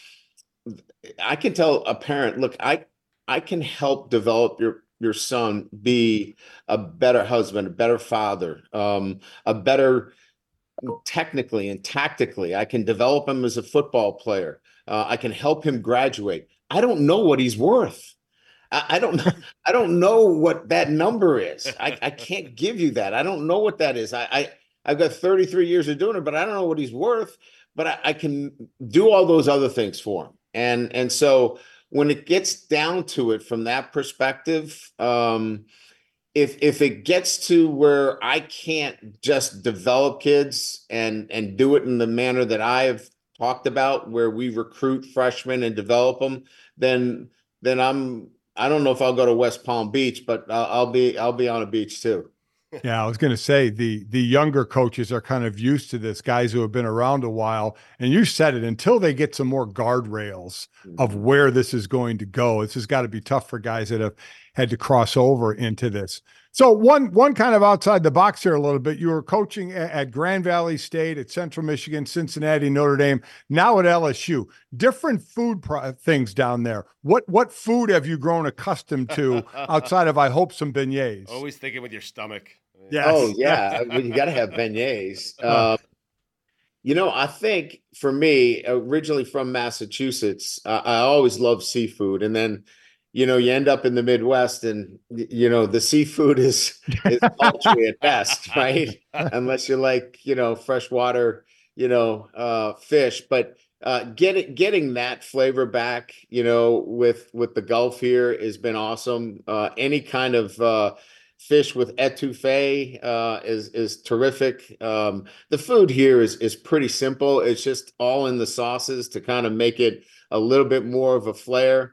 Speaker 10: I can tell a parent, look, I I can help develop your your son be a better husband, a better father, um, a better technically and tactically. I can develop him as a football player. Uh, I can help him graduate. I don't know what he's worth. I, I don't know. I don't know what that number is. I, I can't give you that. I don't know what that is. I, I I've got thirty-three years of doing it, but I don't know what he's worth. But I, I can do all those other things for him. And and so when it gets down to it from that perspective, um, If if it gets to where I can't just develop kids and and do it in the manner that I have talked about, where we recruit freshmen and develop them, then then I'm I don't know if I'll go to West Palm Beach, but I'll, I'll be I'll be on a beach too.
Speaker 5: Yeah, I was going to say the the younger coaches are kind of used to this, guys who have been around a while. And you said it, until they get some more guardrails of where this is going to go, this has got to be tough for guys that have had to cross over into this. So one one kind of outside the box here a little bit, you were coaching at, at Grand Valley State, at Central Michigan, Cincinnati, Notre Dame, now at L S U. Different food pro- things down there. What what food have you grown accustomed to outside of, I hope, some beignets?
Speaker 7: Always thinking with your stomach.
Speaker 10: Yes. Oh, yeah. Well, you got to have beignets. Uh, You know, I think for me, originally from Massachusetts, uh, I always loved seafood. And then, you know, you end up in the Midwest and, you know, the seafood is, is paltry at best, right? Unless you're like, you know, freshwater, you know, uh, fish. But uh, getting getting that flavor back, you know, with with the Gulf here has been awesome. Uh, any kind of uh, fish with etouffee uh, is is terrific. Um, the food here is is pretty simple. It's just all in the sauces to kind of make it a little bit more of a flair.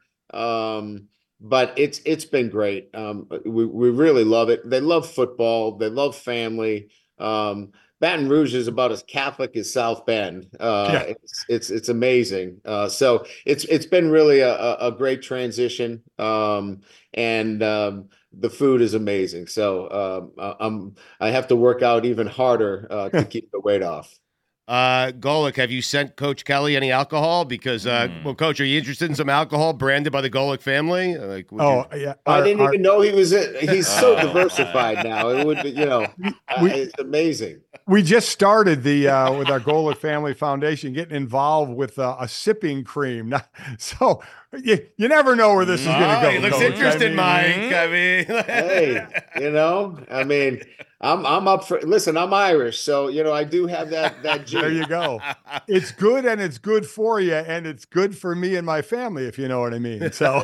Speaker 10: Um, but it's it's been great. Um, we we really love it. They love football. They love family. Um, Baton Rouge is about as Catholic as South Bend. Uh, yeah. It's it's it's amazing. Uh, so it's it's been really a, a great transition, um, and um, the food is amazing. So um, I'm I have to work out even harder uh, to keep the weight off.
Speaker 11: Uh, Golic, have you sent Coach Kelly any alcohol? Because, uh, mm. well, Coach, are you interested in some alcohol branded by the Golic family? Like,
Speaker 5: oh,
Speaker 11: you...
Speaker 5: yeah.
Speaker 10: Our, I didn't our... even know he was it. He's so diversified now. It would be, you know, we, uh, it's amazing.
Speaker 5: We just started the uh, with our Golic Family Foundation getting involved with uh, a sipping cream. So you, you never know where this is going to go.
Speaker 11: He looks
Speaker 5: Coach.
Speaker 11: interested,
Speaker 5: I mean,
Speaker 11: Mike. I mean,
Speaker 10: hey, you know, I mean, I'm I'm up for. Listen, I'm Irish, so you know I do have that that gene.
Speaker 5: There you go. It's good and it's good for you, and it's good for me and my family, if you know what I mean. So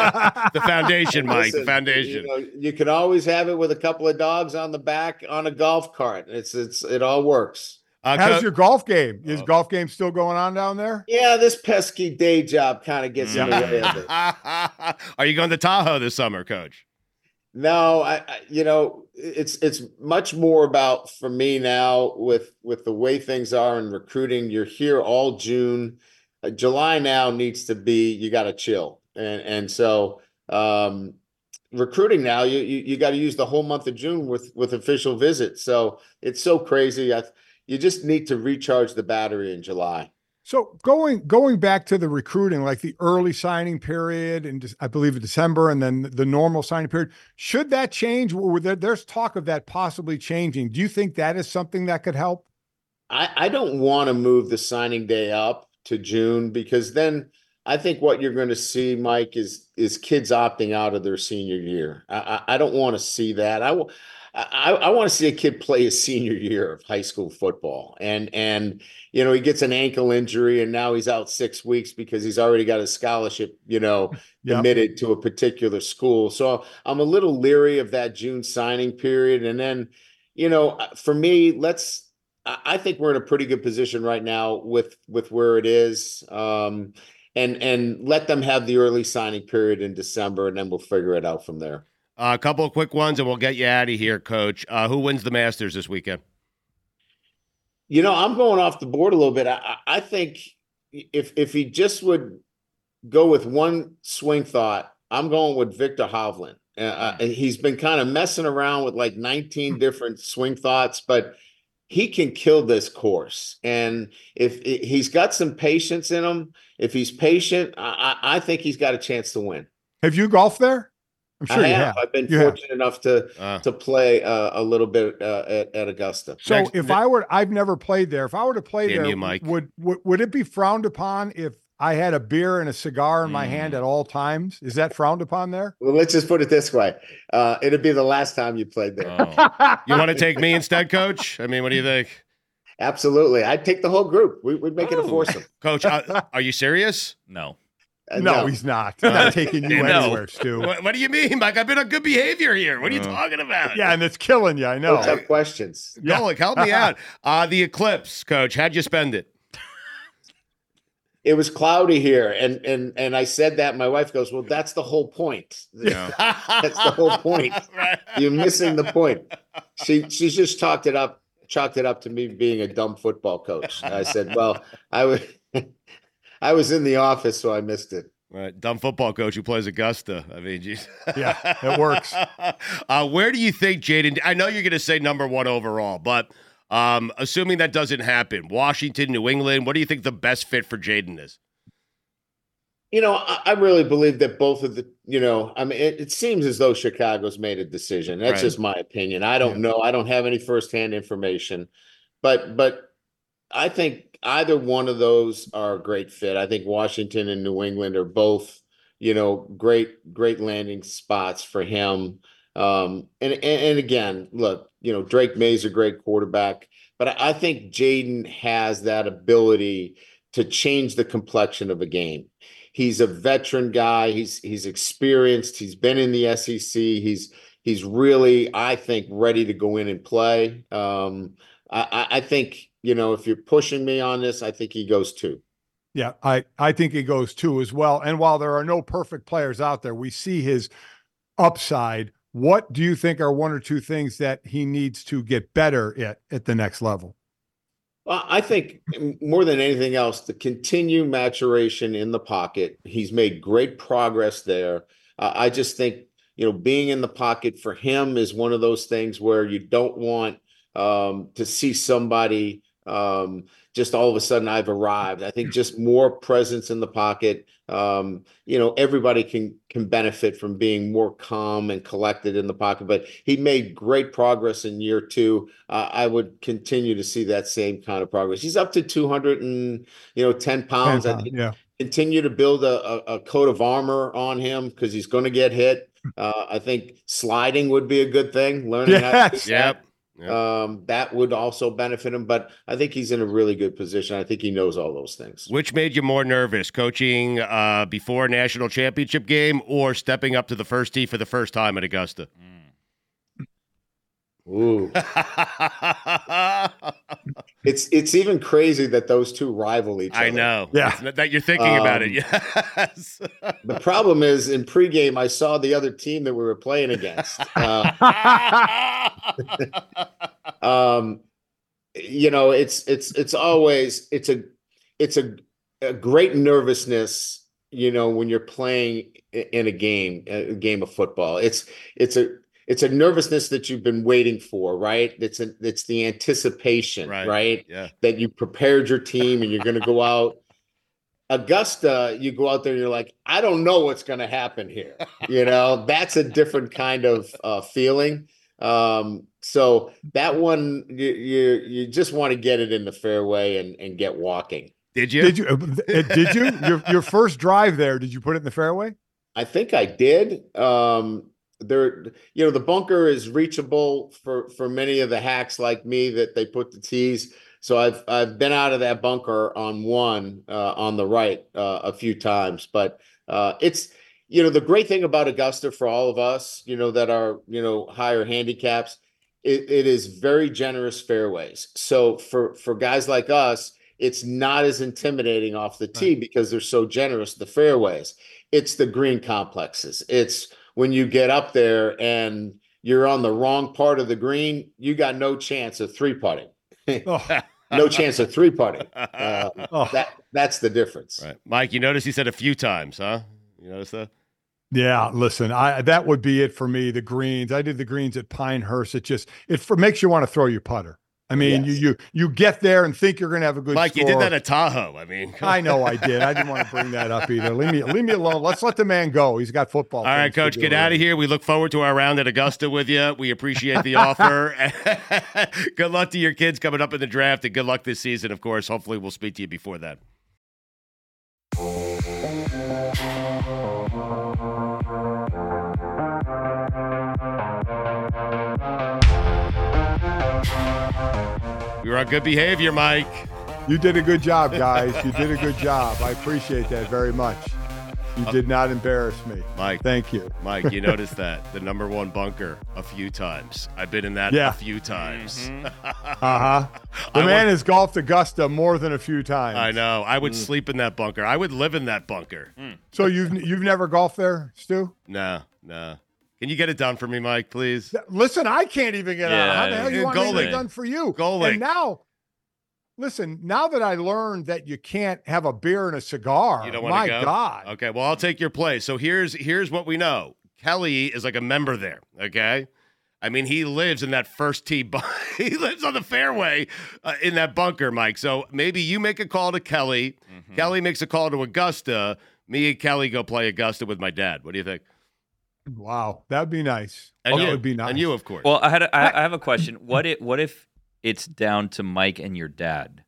Speaker 11: the foundation, Mike. Listen, the foundation.
Speaker 10: You know, you can always have it with a couple of dogs on the back on a golf cart. It's it's it all works.
Speaker 5: Uh, How's your golf game? Is oh. golf game still going on down there?
Speaker 10: Yeah, this pesky day job kind of gets in the way of it.
Speaker 11: Are you going to Tahoe this summer, Coach?
Speaker 10: No, I, I, you know, it's it's much more about for me now with with the way things are in recruiting. You're here all June, uh, July now needs to be. You got to chill, and and so um, recruiting now. You you, you got to use the whole month of June with with official visits. So it's so crazy. I, you just need to recharge the battery in July.
Speaker 5: So going going back to the recruiting, like the early signing period, and I believe in December, and then the normal signing period, should that change? There's talk of that possibly changing. Do you think that is something that could help?
Speaker 10: I, I don't want to move the signing day up to June, because then I think what you're going to see, Mike, is is kids opting out of their senior year. I, I, I don't want to see that. I will. I, I want to see a kid play his senior year of high school football. And, and, you know, he gets an ankle injury and now he's out six weeks because he's already got a scholarship, you know, yep. committed to a particular school. So I'm a little leery of that June signing period. And then, you know, for me, let's, I think we're in a pretty good position right now with, with where it is. Um, and, and let them have the early signing period in December, and then we'll figure it out from there.
Speaker 11: Uh, a couple of quick ones, and we'll get you out of here, Coach. Uh, who wins the Masters this weekend?
Speaker 10: You know, I'm going off the board a little bit. I, I think if if he just would go with one swing thought, I'm going with Victor Hovland. Uh, he's been kind of messing around with like nineteen different swing thoughts, but he can kill this course. And if, if he's got some patience in him, if he's patient, I, I think he's got a chance to win.
Speaker 5: Have you golfed there? I'm sure
Speaker 10: I
Speaker 5: you
Speaker 10: have.
Speaker 5: have.
Speaker 10: I've been
Speaker 5: you
Speaker 10: fortunate
Speaker 5: have.
Speaker 10: enough to
Speaker 11: uh,
Speaker 10: to play uh, a little bit uh, at, at Augusta.
Speaker 5: So
Speaker 11: Next,
Speaker 5: if
Speaker 11: the,
Speaker 5: I were, I've never played there. If I were to play there,
Speaker 11: you, Mike.
Speaker 5: Would, would would it be frowned upon if I had a beer and a cigar in my mm. hand at all times? Is that frowned upon there?
Speaker 10: Well, let's just put it this way: uh, it'd be the last time you played there.
Speaker 11: Oh. You want to take me instead, Coach? I mean, what do you think?
Speaker 10: Absolutely, I'd take the whole group. We, we'd make oh. it a foursome.
Speaker 11: Coach, uh, are you serious?
Speaker 8: No.
Speaker 10: Uh,
Speaker 5: no,
Speaker 10: no,
Speaker 5: he's not. He's not taking you
Speaker 11: no.
Speaker 5: anywhere, Stu.
Speaker 11: What, what do you mean, Mike? I've been on good behavior here. What are you uh, talking about?
Speaker 5: Yeah, and it's killing you. I know.
Speaker 10: Tough questions.
Speaker 11: Yeah. Golic, help me out. Uh, the eclipse, Coach. How'd you spend it?
Speaker 10: It was cloudy here, and and and I said that. My wife goes, "Well, that's the whole point. Yeah. That's the whole point. Right. You're missing the point." She she's just chalked it up, chalked it up to me being a dumb football coach. And I said, "Well, I was." I was in the office, so I missed it.
Speaker 11: Right, dumb football coach who plays Augusta. I mean, geez.
Speaker 5: Yeah, it works.
Speaker 11: uh, where do you think Jayden? I know you're going to say number one overall, but um, assuming that doesn't happen, Washington, New England. What do you think the best fit for Jayden is?
Speaker 10: You know, I, I really believe that both of the. You know, I mean, it, it seems as though Chicago's made a decision. That's right. Just my opinion. I don't yeah. know. I don't have any firsthand information, but but. I think either one of those are a great fit. I think Washington and New England are both, you know, great, great landing spots for him. Um, and, and, and again, look, you know, Drake May's a great quarterback, but I, I think Jayden has that ability to change the complexion of a game. He's a veteran guy. He's, he's experienced. He's been in the S E C. He's, he's really, I think, ready to go in and play. Um, I, I think, you know, if you're pushing me on this, I think he goes two.
Speaker 5: Yeah, I, I think he goes two as well. And while there are no perfect players out there, we see his upside. What do you think are one or two things that he needs to get better at at the next level?
Speaker 10: Well, I think more than anything else, the continued maturation in the pocket. He's made great progress there. Uh, I just think, you know, being in the pocket for him is one of those things where you don't want um, to see somebody um, just all of a sudden I've arrived. I think just more presence in the pocket. Um, you know, everybody can can benefit from being more calm and collected in the pocket, but he made great progress in year two. Uh, I would continue to see that same kind of progress. He's up to two hundred and, you know, ten pounds.
Speaker 5: ten
Speaker 10: I
Speaker 5: pounds,
Speaker 10: think
Speaker 5: yeah.
Speaker 10: Continue to build a, a, a coat of armor on him because he's going to get hit. Uh, I think sliding would be a good thing. Learning how to
Speaker 5: Yes.
Speaker 10: do that.
Speaker 11: Yep. Yep.
Speaker 10: Um, that would also benefit him, but I think he's in a really good position. I think he knows all those things.
Speaker 11: Which made you more nervous, coaching uh, before a national championship game or stepping up to the first tee for the first time at Augusta?
Speaker 10: Ooh. It's it's even crazy that those two rival each other.
Speaker 11: I know.
Speaker 5: Yeah.
Speaker 11: It's not that you're thinking about it.
Speaker 10: Um,
Speaker 11: Yes.
Speaker 10: The problem is in pregame, I saw the other team that we were playing against. Uh, um, you know, it's it's it's always it's a it's a, a great nervousness. You know, when you're playing in a game, a game of football, it's it's a it's a nervousness that you've been waiting for, right? It's a, it's the anticipation,
Speaker 11: Right.
Speaker 10: right?
Speaker 11: Yeah.
Speaker 10: That you prepared your team and you're going to go out. Augusta, you go out there and you're like, I don't know what's going to happen here. You know, that's a different kind of uh, feeling. Um, so that one, you, you you just want to get it in the fairway and, and get walking.
Speaker 11: Did you?
Speaker 5: Did you? uh, Did you? Your your first drive there? Did you put it in the fairway?
Speaker 10: I think I did. Um, there, you know, the bunker is reachable for for many of the hacks like me that they put the tees. So I've I've been out of that bunker on one uh, on the right uh, a few times, but uh, it's you know the great thing about Augusta for all of us, you know, that are you know higher handicaps, it, it is very generous fairways. So for for guys like us, it's not as intimidating off the tee because they're so generous. The fairways, it's the green complexes. It's when you get up there and you're on the wrong part of the green, you got no chance of three putting.
Speaker 5: Oh.
Speaker 10: No chance of three putting. Uh,
Speaker 5: Oh.
Speaker 10: That that's the difference.
Speaker 11: Right. Mike, you notice he said a few times, huh? You notice that?
Speaker 5: Yeah, listen, I that would be it for me. The greens, I did the greens at Pinehurst. It just it for, makes you want to throw your putter. I mean,
Speaker 10: Yes.
Speaker 5: you you you get there and think you're going to have a good
Speaker 11: Mike,
Speaker 5: score.
Speaker 11: you did that at Tahoe. I mean, come
Speaker 5: I
Speaker 11: on.
Speaker 5: know I did. I didn't want to bring that up either. Leave me leave me alone. Let's let the man go. He's got football.
Speaker 11: All right,
Speaker 5: things to
Speaker 11: Coach,
Speaker 5: do
Speaker 11: get out of here. We look forward to our round at Augusta with you. We appreciate the offer. Good luck to your kids coming up in the draft, and good luck this season, of course. Hopefully, we'll speak to you before that. You were on good behavior, Mike.
Speaker 5: You did a good job, guys. You did a good job. I appreciate that very much. You did not embarrass me.
Speaker 11: Mike.
Speaker 5: Thank you.
Speaker 11: Mike, you noticed that. The number one bunker a few times. I've been in that
Speaker 5: Yeah.
Speaker 11: a few times.
Speaker 5: Uh-huh. The
Speaker 11: I
Speaker 5: man
Speaker 11: would-
Speaker 5: has golfed Augusta more than a few times.
Speaker 11: I know. I would sleep in that bunker. I would live in that bunker.
Speaker 5: So you've you've never golfed there, Stu?
Speaker 11: No, no. Can you get it done for me, Mike, please?
Speaker 5: Listen, I can't even get
Speaker 8: Yeah,
Speaker 5: out. How the hell you
Speaker 11: yeah,
Speaker 5: want me to
Speaker 11: Golick.
Speaker 5: get done for you?
Speaker 11: Golick.
Speaker 5: And now, listen, now that I learned that you can't have a beer and a cigar,
Speaker 11: You don't want
Speaker 5: my
Speaker 11: to go?
Speaker 5: God.
Speaker 11: Okay, well, I'll take your place. So here's here's what we know. Kelly is like a member there, okay? I mean, he lives in that first tee. Bu- he lives on the fairway uh, in that bunker, Mike. So maybe you make a call to Kelly.
Speaker 8: Mm-hmm.
Speaker 11: Kelly makes a call to Augusta. Me and Kelly go play Augusta with my dad. What do you think?
Speaker 5: Wow, that'd be nice.
Speaker 11: And
Speaker 5: that
Speaker 11: you,
Speaker 5: would be nice.
Speaker 11: And you, of course.
Speaker 8: Well, I had a, I, I have a question. What if what if it's down to Mike and your dad?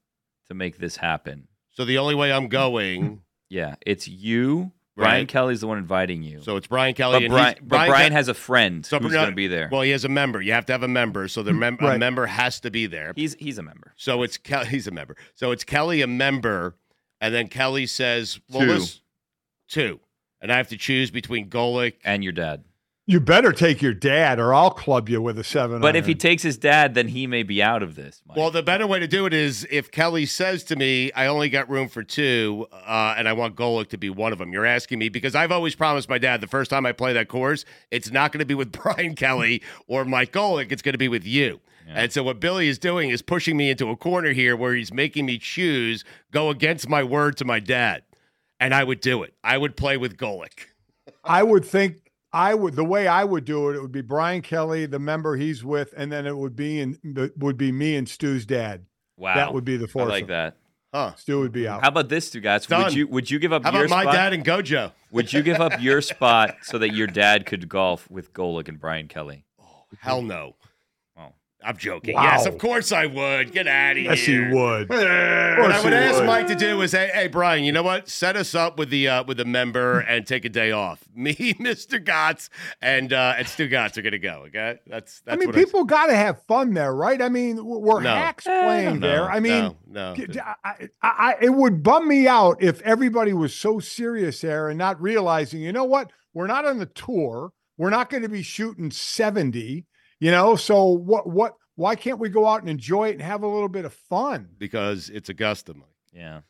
Speaker 8: to make this happen.
Speaker 11: So the only way I'm going,
Speaker 8: yeah, it's you. Brian
Speaker 11: Right.
Speaker 8: Kelly's the one inviting you.
Speaker 11: So it's Brian Kelly.
Speaker 8: But
Speaker 11: and
Speaker 8: Brian,
Speaker 11: he's-
Speaker 8: but Brian,
Speaker 11: Brian Ke-
Speaker 8: has a friend
Speaker 11: So
Speaker 8: who's
Speaker 11: no,
Speaker 8: going to be there.
Speaker 11: Well, he has a member. You have to have a member, so the mem-
Speaker 5: Right.
Speaker 11: a member has to be there.
Speaker 8: He's he's a member.
Speaker 11: So it's Kelly. He's a member. So it's Kelly, a member, and then Kelly says, "Well,
Speaker 8: Two.
Speaker 11: listen, two, and I have to choose between Golick
Speaker 8: and your dad."
Speaker 5: You better take your dad, or I'll club you with a seven.
Speaker 8: But if he takes his dad, then he may be out of this. Mike.
Speaker 11: Well, the better way to do it is if Kelly says to me, I only got room for two, uh, and I want Golick to be one of them. You're asking me because I've always promised my dad the first time I play that course, it's not going to be with Brian Kelly or Mike Golick. It's going to be with you. Yeah. And so what Billy is doing is pushing me into a corner here where he's making me choose, go against my word to my dad. And I would do it. I would play with Golick.
Speaker 5: I would think I would the way I would do it. It would be Brian Kelly, the member he's with, and then it would be in would be me and Stu's dad.
Speaker 8: Wow,
Speaker 5: that would be the
Speaker 8: I
Speaker 5: foursome.
Speaker 8: like that.
Speaker 11: Huh?
Speaker 5: Stu would be out.
Speaker 8: How about this, two guys?
Speaker 11: Done.
Speaker 8: Would you would you give up
Speaker 11: How
Speaker 8: your
Speaker 11: about my
Speaker 8: spot?
Speaker 11: dad and Gojo?
Speaker 8: Would you give up your spot so that your dad could golf with Golick and Brian Kelly?
Speaker 11: Oh, hell no.
Speaker 8: Oh.
Speaker 11: I'm joking.
Speaker 5: Wow.
Speaker 11: Yes, of course I would. Get out of here.
Speaker 5: Yes, he would.
Speaker 11: What I
Speaker 5: he
Speaker 11: would ask
Speaker 5: would.
Speaker 11: Mike to do is, hey, hey, Brian, you know what? Set us up with the uh, with the member and take a day off. Me, Mister Gotts, and uh, and Stu Gotts are gonna go. Okay, that's. that's
Speaker 5: I mean,
Speaker 11: what
Speaker 5: people got to have fun there, right? I mean, we're
Speaker 11: No.
Speaker 5: hacks
Speaker 8: Eh,
Speaker 5: playing
Speaker 11: no,
Speaker 5: there. I mean,
Speaker 11: no, no.
Speaker 5: I, I, I, it would bum me out if everybody was so serious there and not realizing, you know what? We're not on the tour. We're not going to be shooting seventy. You know, so what? What? Why can't we go out and enjoy it and have a little bit of fun?
Speaker 11: because it's Augusta, Mike.
Speaker 8: Yeah,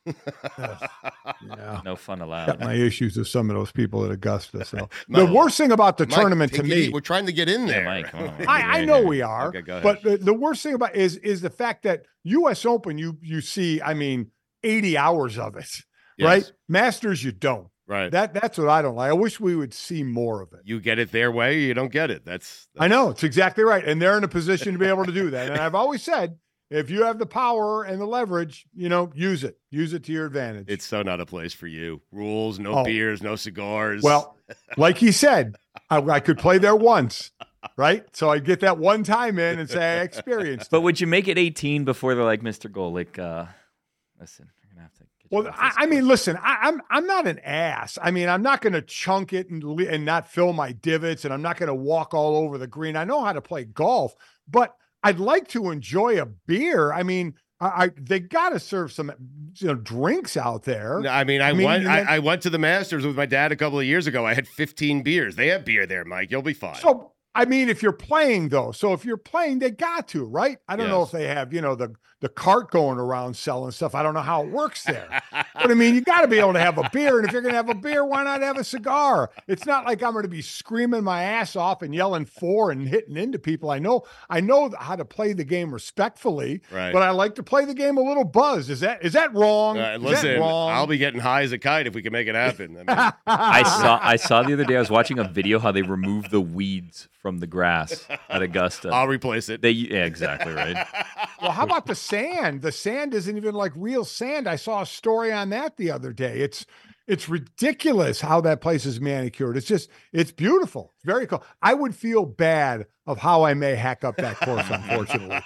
Speaker 5: Yeah.
Speaker 8: no fun
Speaker 5: Got
Speaker 8: allowed.
Speaker 5: my issues with some of those people at Augusta. So
Speaker 11: No.
Speaker 5: the worst thing about the
Speaker 11: Mike,
Speaker 5: tournament to
Speaker 11: take it
Speaker 5: me,
Speaker 11: easy. We're trying to get in
Speaker 8: Yeah,
Speaker 11: there.
Speaker 8: Mike, come on.
Speaker 5: I, I know we are,
Speaker 11: Okay, go ahead.
Speaker 5: but the, the worst thing about is is the fact that U S Open you you see, I mean, eighty hours of it,
Speaker 11: Yes.
Speaker 5: right? Masters you don't.
Speaker 11: Right.
Speaker 5: That that's what I don't like. I wish we would see more of it.
Speaker 11: You get it their way, or you don't get it. That's, that's
Speaker 5: I know it's exactly right, and they're in a position to be able to do that. And I've always said, if you have the power and the leverage, you know, use it. Use it to your advantage.
Speaker 11: It's so not a place for you. Rules, no
Speaker 5: Oh.
Speaker 11: beers, no cigars.
Speaker 5: Well, like he said, I, I could play there once, right? So I get that one time in and say I experienced.
Speaker 8: But would you make it eighteen before they're like, Mister Golick, uh, listen, you're gonna have to. Get you
Speaker 5: Well,
Speaker 8: off
Speaker 5: I,
Speaker 8: this
Speaker 5: I mean,
Speaker 8: course."
Speaker 5: listen, I, I'm I'm not an ass. I mean, I'm not going to chunk it and li- and not fill my divots, and I'm not going to walk all over the green. I know how to play golf, but I'd like to enjoy a beer. I mean, I, I they got to serve some you know drinks out there.
Speaker 11: No, I mean, I,
Speaker 5: I mean,
Speaker 11: went.
Speaker 5: you
Speaker 11: I,
Speaker 5: meant-
Speaker 11: I went to the Masters with my dad a couple of years ago. I had fifteen beers. They have beer there, Mike. You'll be fine.
Speaker 5: So I mean, if you're playing though, so if you're playing, they got to, right? I don't know
Speaker 11: Yes.
Speaker 5: if they have, you know, the the cart going around selling stuff. I don't know how it works there. But I mean, you got to be able to have a beer. And if you're going to have a beer, why not have a cigar? It's not like I'm going to be screaming my ass off and yelling for and hitting into people. I know, I know how to play the game respectfully,
Speaker 11: Right.
Speaker 5: but I like to play the game a little buzzed. Is that, is that wrong?
Speaker 11: Uh,
Speaker 5: Is that
Speaker 11: listen,
Speaker 5: wrong?
Speaker 11: I'll be getting high as a kite if we can make it happen. I mean,
Speaker 8: I saw I saw the other day. I was watching a video how they removed the weeds from the grass at Augusta.
Speaker 11: I'll replace it.
Speaker 8: They yeah, exactly right.
Speaker 5: Well, how about the sand? The sand isn't even like real sand. I saw a story on that the other day. It's it's ridiculous how that place is manicured. It's just it's beautiful. It's very cool. I would feel bad of how I may hack up that course, unfortunately.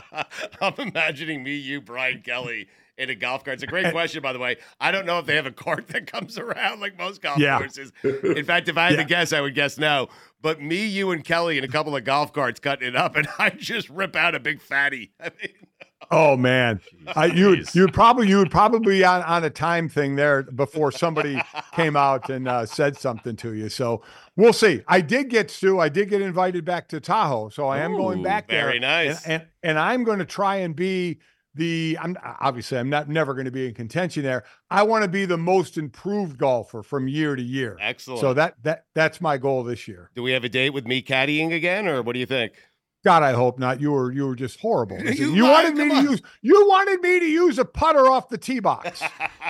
Speaker 11: I'm imagining me, you, Brian Kelly in a golf cart. It's a great question, by the way. I don't know if they have a cart that comes around like most golf
Speaker 5: Yeah.
Speaker 11: courses. In fact, if I had
Speaker 5: Yeah.
Speaker 11: to guess, I would guess no. But me, you, and Kelly in a couple of golf carts cutting it up, and I just rip out a big fatty. I mean,
Speaker 5: Oh man, I, you
Speaker 8: Jeez.
Speaker 5: you would probably you would probably be on, on a time thing there before somebody came out and uh, said something to you. So we'll see. I did get Stu. I did get invited back to Tahoe, so I am going
Speaker 8: Ooh,
Speaker 5: back there.
Speaker 11: very nice.
Speaker 5: And, and and I'm going to try and be the. I'm obviously I'm not never going to be in contention there. I want to be the most improved golfer from year to year.
Speaker 11: excellent.
Speaker 5: So that that that's my goal this year.
Speaker 11: Do we have a date with me caddying again, or what do you think?
Speaker 5: God, I hope not. You were you were just horrible. Listen,
Speaker 11: You
Speaker 5: you
Speaker 11: lied,
Speaker 5: wanted me
Speaker 11: come on.
Speaker 5: to use you wanted me to use a putter off the tee box.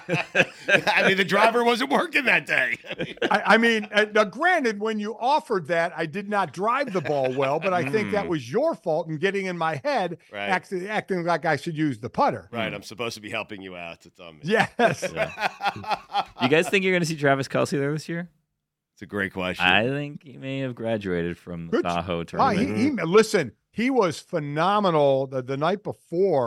Speaker 11: I mean, the driver wasn't working that day.
Speaker 5: I, I mean, uh, now granted, when you offered that, I did not drive the ball well, but I think that was your fault in getting in my head,
Speaker 11: Right.
Speaker 5: acting, acting like I should use the putter.
Speaker 11: Right, I'm supposed to be helping you out. It's on me.
Speaker 5: Yes.
Speaker 8: You guys think you're going to see Travis Kelce there this year?
Speaker 11: It's a great question.
Speaker 8: I think he may have graduated from the
Speaker 5: Good.
Speaker 8: Tahoe
Speaker 5: Wow,
Speaker 8: tournament.
Speaker 5: he, he, listen, he was phenomenal the, the night before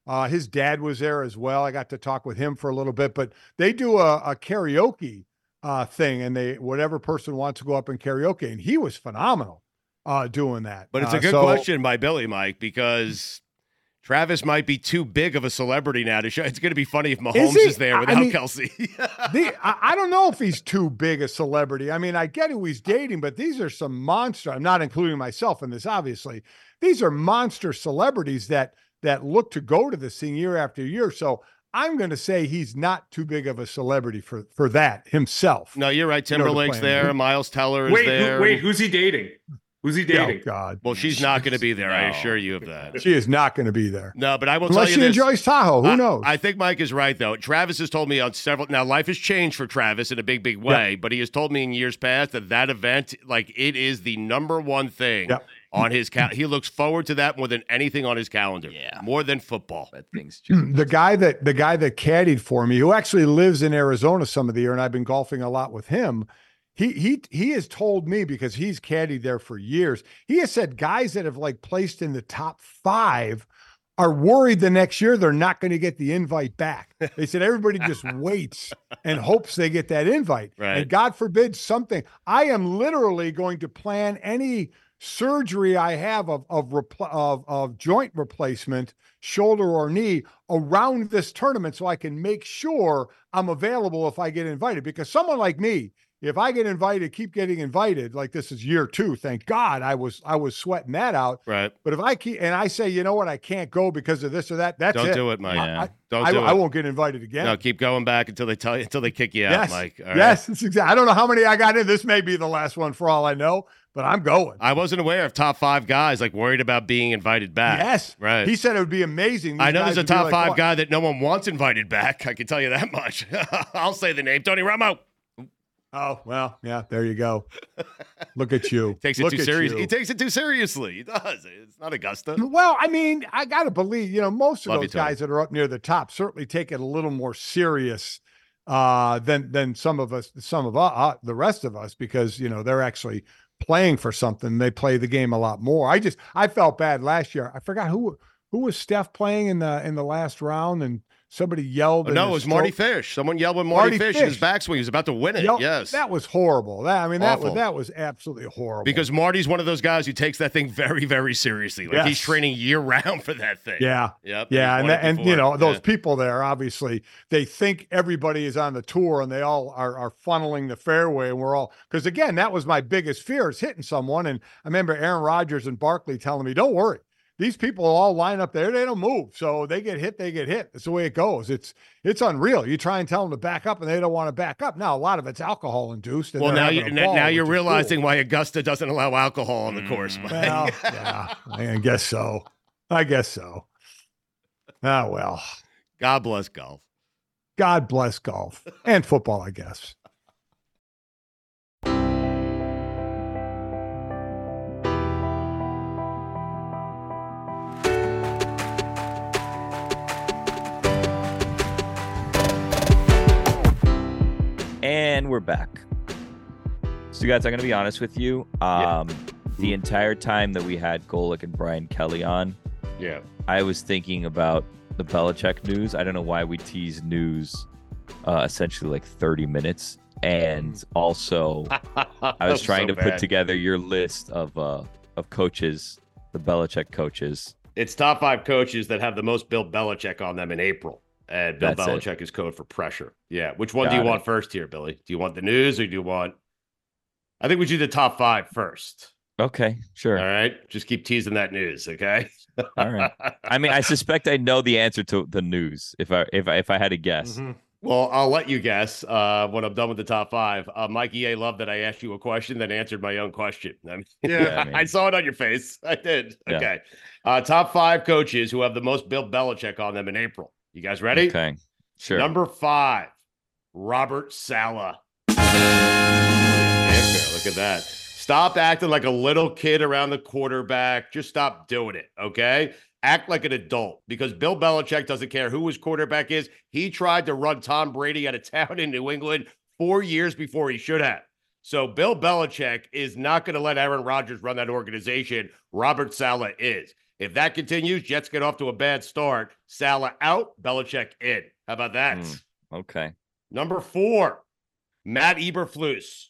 Speaker 5: Uh, his dad was there as well. I got to talk with him for a little bit, but they do a, a karaoke uh, thing, and they whatever person wants to go up and karaoke, and he was phenomenal uh, doing that.
Speaker 11: But it's
Speaker 5: Uh,
Speaker 11: a good
Speaker 5: so-
Speaker 11: question by Billy, Mike, because Travis might be too big of a celebrity now to show. It's going to be funny if Mahomes
Speaker 5: he?
Speaker 11: is, there
Speaker 5: I
Speaker 11: without
Speaker 5: mean,
Speaker 11: Kelsey.
Speaker 5: the, I, I don't know if he's too big a celebrity. I mean, I get who he's dating, but these are some monster. I'm not including myself in this, obviously. These are monster celebrities that that look to go to this thing year after year. So I'm going to say he's not too big of a celebrity for for that himself.
Speaker 11: No, you're right.
Speaker 5: You know, to
Speaker 11: Timberlake's
Speaker 5: play
Speaker 11: there.
Speaker 5: him.
Speaker 11: Miles Teller is
Speaker 9: Wait,
Speaker 11: there.
Speaker 9: who, wait, who's he dating? Who's he dating?
Speaker 5: Oh, God.
Speaker 11: Well, she's not going to be there. I
Speaker 8: No.
Speaker 11: assure you of that.
Speaker 5: She is not going to be there.
Speaker 11: No, but I will
Speaker 5: Unless
Speaker 11: tell
Speaker 5: she
Speaker 11: you this.
Speaker 5: enjoys Tahoe. Who
Speaker 11: I,
Speaker 5: knows?
Speaker 11: I think Mike is right, though. Travis has told me on several. Now, life has changed for Travis in a big, big way,
Speaker 5: Yep.
Speaker 11: but he has told me in years past that that event, like, it is the number one thing
Speaker 5: Yep.
Speaker 11: on his cal. He looks forward to that more than anything on his calendar.
Speaker 8: Yeah.
Speaker 11: More than football.
Speaker 8: That thing's
Speaker 5: the guy that the guy that caddied for me, who actually lives in Arizona some of the year, and I've been golfing a lot with him. He he he has told me, because he's caddied there for years. He has said guys that have like placed in the top five are worried the next year they're not going to get the invite back. They said everybody just waits and hopes they get that invite.
Speaker 11: Right.
Speaker 5: And God forbid something. I am literally going to plan any surgery I have of of repl- of, of joint replacement, shoulder or knee, around this tournament so I can make sure I'm available if I get invited. Because someone like me, if I get invited, keep getting invited, like this is year two, thank God I was I was sweating that out.
Speaker 11: Right.
Speaker 5: But if I keep and I say, you know what, I can't go because of this or that, that's
Speaker 11: Don't
Speaker 5: it.
Speaker 11: do it, Mike.
Speaker 5: I, I,
Speaker 11: Don't
Speaker 5: I,
Speaker 11: do
Speaker 5: I
Speaker 11: it.
Speaker 5: won't get invited again.
Speaker 11: No, keep going back until they tell you until they kick you out,
Speaker 5: yes,
Speaker 11: Mike. All right?
Speaker 5: yes, it's exactly. I don't know how many I got in. This may be the last one for all I know, but I'm going.
Speaker 11: I wasn't aware of top five guys like worried about being invited back.
Speaker 5: Yes,
Speaker 11: Right.
Speaker 5: He said it would be amazing.
Speaker 11: I
Speaker 5: These
Speaker 11: know
Speaker 5: guys
Speaker 11: there's a
Speaker 5: would be
Speaker 11: top
Speaker 5: like,
Speaker 11: five
Speaker 5: "What?"
Speaker 11: guy that no one wants invited back. I can tell you that much. I'll say the name. Tony Romo.
Speaker 5: Oh, well, yeah, there you go. Look at you.
Speaker 11: Takes it
Speaker 5: Look
Speaker 11: too
Speaker 5: at
Speaker 11: serious.
Speaker 5: you.
Speaker 11: He takes it too seriously. He does. It's not Augusta.
Speaker 5: Well, I mean, I got to believe, you know, most of
Speaker 11: Love you,
Speaker 5: those
Speaker 11: Tony.
Speaker 5: guys that are up near the top certainly take it a little more serious uh, than than some of us, some of uh, uh, the rest of us, because, you know, they're actually playing for something. They play the game a lot more. I just, I felt bad last year. I forgot who who was Steph playing in the in the last round, and somebody yelled.
Speaker 11: Oh,
Speaker 5: in
Speaker 11: no,
Speaker 5: the
Speaker 11: it was
Speaker 5: stroke.
Speaker 11: Marty Fish. Someone yelled with Marty,
Speaker 5: Marty
Speaker 11: Fish, in his
Speaker 5: Fish.
Speaker 11: backswing. He was about to win it.
Speaker 5: Yelled-
Speaker 11: Yes.
Speaker 5: that was horrible. That I mean, that was
Speaker 11: Awful.
Speaker 5: that was absolutely horrible.
Speaker 11: Because Marty's one of those guys who takes that thing very, very seriously. Like he's
Speaker 5: Yes.
Speaker 11: training year round for that thing.
Speaker 5: Yeah.
Speaker 11: Yep.
Speaker 5: Yeah.
Speaker 11: He's
Speaker 5: And,
Speaker 11: won it
Speaker 5: that, and you
Speaker 11: before.
Speaker 5: know, those
Speaker 11: Yeah.
Speaker 5: people there, obviously, they think everybody is on the tour and they all are, are funneling the fairway. And we're all, because again, that was my biggest fear, is hitting someone. And I remember Aaron Rodgers and Barkley telling me, don't worry. These people all line up there. They don't move. So they get hit, they get hit. That's the way it goes. It's it's unreal. You try and tell them to back up and they don't want to back up. Now, a lot of it's alcohol induced. and
Speaker 11: Well,
Speaker 5: they're
Speaker 11: now,
Speaker 5: having
Speaker 11: you,
Speaker 5: a
Speaker 11: now
Speaker 5: ball,
Speaker 11: now
Speaker 5: which
Speaker 11: you're
Speaker 5: is
Speaker 11: realizing
Speaker 5: cool.
Speaker 11: why Augusta doesn't allow alcohol on the course. Mike.
Speaker 5: Well, yeah, I guess so. I guess so. Ah, well.
Speaker 11: God bless golf.
Speaker 5: God bless golf and football, I guess.
Speaker 8: And we're back. So, guys, I'm going to be honest with you. Um, The entire time that we had Golick and Brian Kelly on,
Speaker 7: Yeah.
Speaker 8: I was thinking about the Belichick news. I don't know why we tease news uh, essentially like thirty minutes. And also, I was trying
Speaker 7: So
Speaker 8: to put
Speaker 7: bad.
Speaker 8: together your list of uh, of coaches, the Belichick coaches.
Speaker 7: It's top five coaches that have the most Bill Belichick on them in April. And Bill
Speaker 8: That's it.
Speaker 7: Belichick is code for pressure. Yeah. Which one do you
Speaker 8: Got it.
Speaker 7: want first here, Billy? Do you want the news or do you want. I think we should do the top five first.
Speaker 8: Okay, sure.
Speaker 7: All right. Just keep teasing that news. Okay.
Speaker 8: All right. I mean, I suspect I know the answer to the news if I if I if I had to guess.
Speaker 7: Mhm. Well, I'll let you guess uh, when I'm done with the top five. Uh, Mikey A. loved that I asked you a question, then answered my own question. I mean,
Speaker 9: Yeah,
Speaker 8: I mean-
Speaker 7: I saw it on your face. I did.
Speaker 8: Yeah.
Speaker 7: Okay. Uh, top five coaches who have the most Bill Belichick on them in April. You guys ready?
Speaker 8: Okay, sure.
Speaker 7: Number five, Robert Saleh. Fanfare, look at that. Stop acting like a little kid around the quarterback. Just stop doing it, okay? Act like an adult, because Bill Belichick doesn't care who his quarterback is. He tried to run Tom Brady out of town in New England four years before he should have. So Bill Belichick is not going to let Aaron Rodgers run that organization. Robert Saleh is. If that continues, Jets get off to a bad start. Salah out, Belichick in. How about that?
Speaker 8: Mm, okay.
Speaker 7: Number four, Matt Eberflus.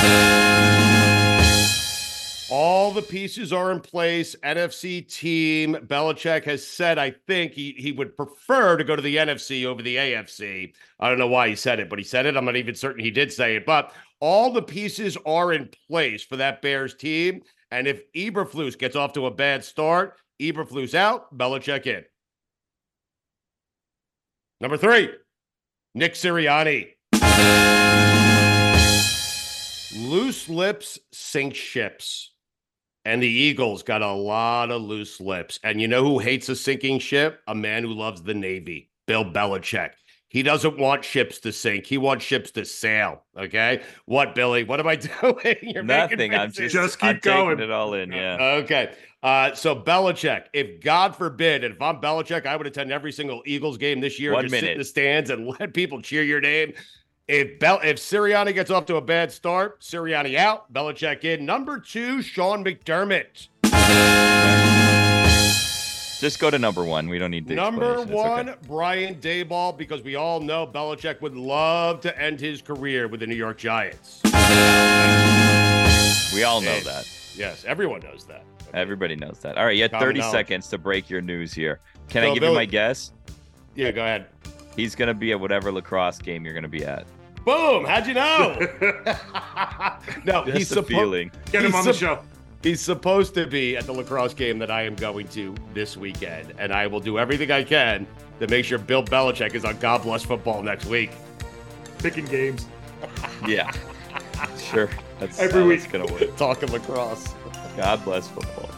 Speaker 7: All the pieces are in place. N F C team. Belichick has said, I think, he, he would prefer to go to the N F C over the A F C. I don't know why he said it, but he said it. I'm not even certain he did say it. But all the pieces are in place for that Bears team. And if Eberflus gets off to a bad start, Eberflus out, Belichick in. Number three, Nick Sirianni. Loose lips sink ships. And the Eagles got a lot of loose lips. And you know who hates a sinking ship? A man who loves the Navy, Bill Belichick. He doesn't want ships to sink. He wants ships to sail. Okay. What, Billy? What am I doing? You're
Speaker 8: Nothing. I'm just,
Speaker 9: just keep
Speaker 8: I'm
Speaker 9: going.
Speaker 8: Taking it all in. Yeah.
Speaker 7: Okay. Uh, so Belichick, if God forbid, and if I'm Belichick, I would attend every single Eagles game this year.
Speaker 8: One
Speaker 7: and just
Speaker 8: minute.
Speaker 7: sit in the stands and let people cheer your name. If Bel- if Sirianni gets off to a bad start, Sirianni out, Belichick in. Number two, Sean McDermott.
Speaker 8: Just go to number one. We don't need the
Speaker 7: Number
Speaker 8: explanation. It's
Speaker 7: one,
Speaker 8: okay.
Speaker 7: Brian Daboll, because we all know Belichick would love to end his career with the New York Giants.
Speaker 8: We all know
Speaker 7: And-
Speaker 8: that.
Speaker 7: Yes, everyone knows that.
Speaker 8: Everybody knows that. All right, you had
Speaker 7: Common
Speaker 8: thirty
Speaker 7: knowledge.
Speaker 8: seconds to break your news here. Can
Speaker 7: So,
Speaker 8: I give
Speaker 7: Billy-
Speaker 8: you my guess?
Speaker 7: Yeah, go ahead.
Speaker 8: He's going to be at whatever lacrosse game you're going to be at.
Speaker 7: Boom! How'd you know? No,
Speaker 8: Just
Speaker 7: he's
Speaker 8: a
Speaker 7: supposed.
Speaker 8: feeling.
Speaker 9: Get him
Speaker 7: He's
Speaker 9: on the
Speaker 7: sup-
Speaker 9: show.
Speaker 7: He's supposed to be at the lacrosse game that I am going to this weekend, and I will do everything I can to make sure Bill Belichick is on God Bless Football next week.
Speaker 9: Picking games.
Speaker 8: Yeah. Sure. That's
Speaker 9: Every
Speaker 8: how
Speaker 9: week.
Speaker 8: it's going to work.
Speaker 7: Talking lacrosse.
Speaker 8: God bless football.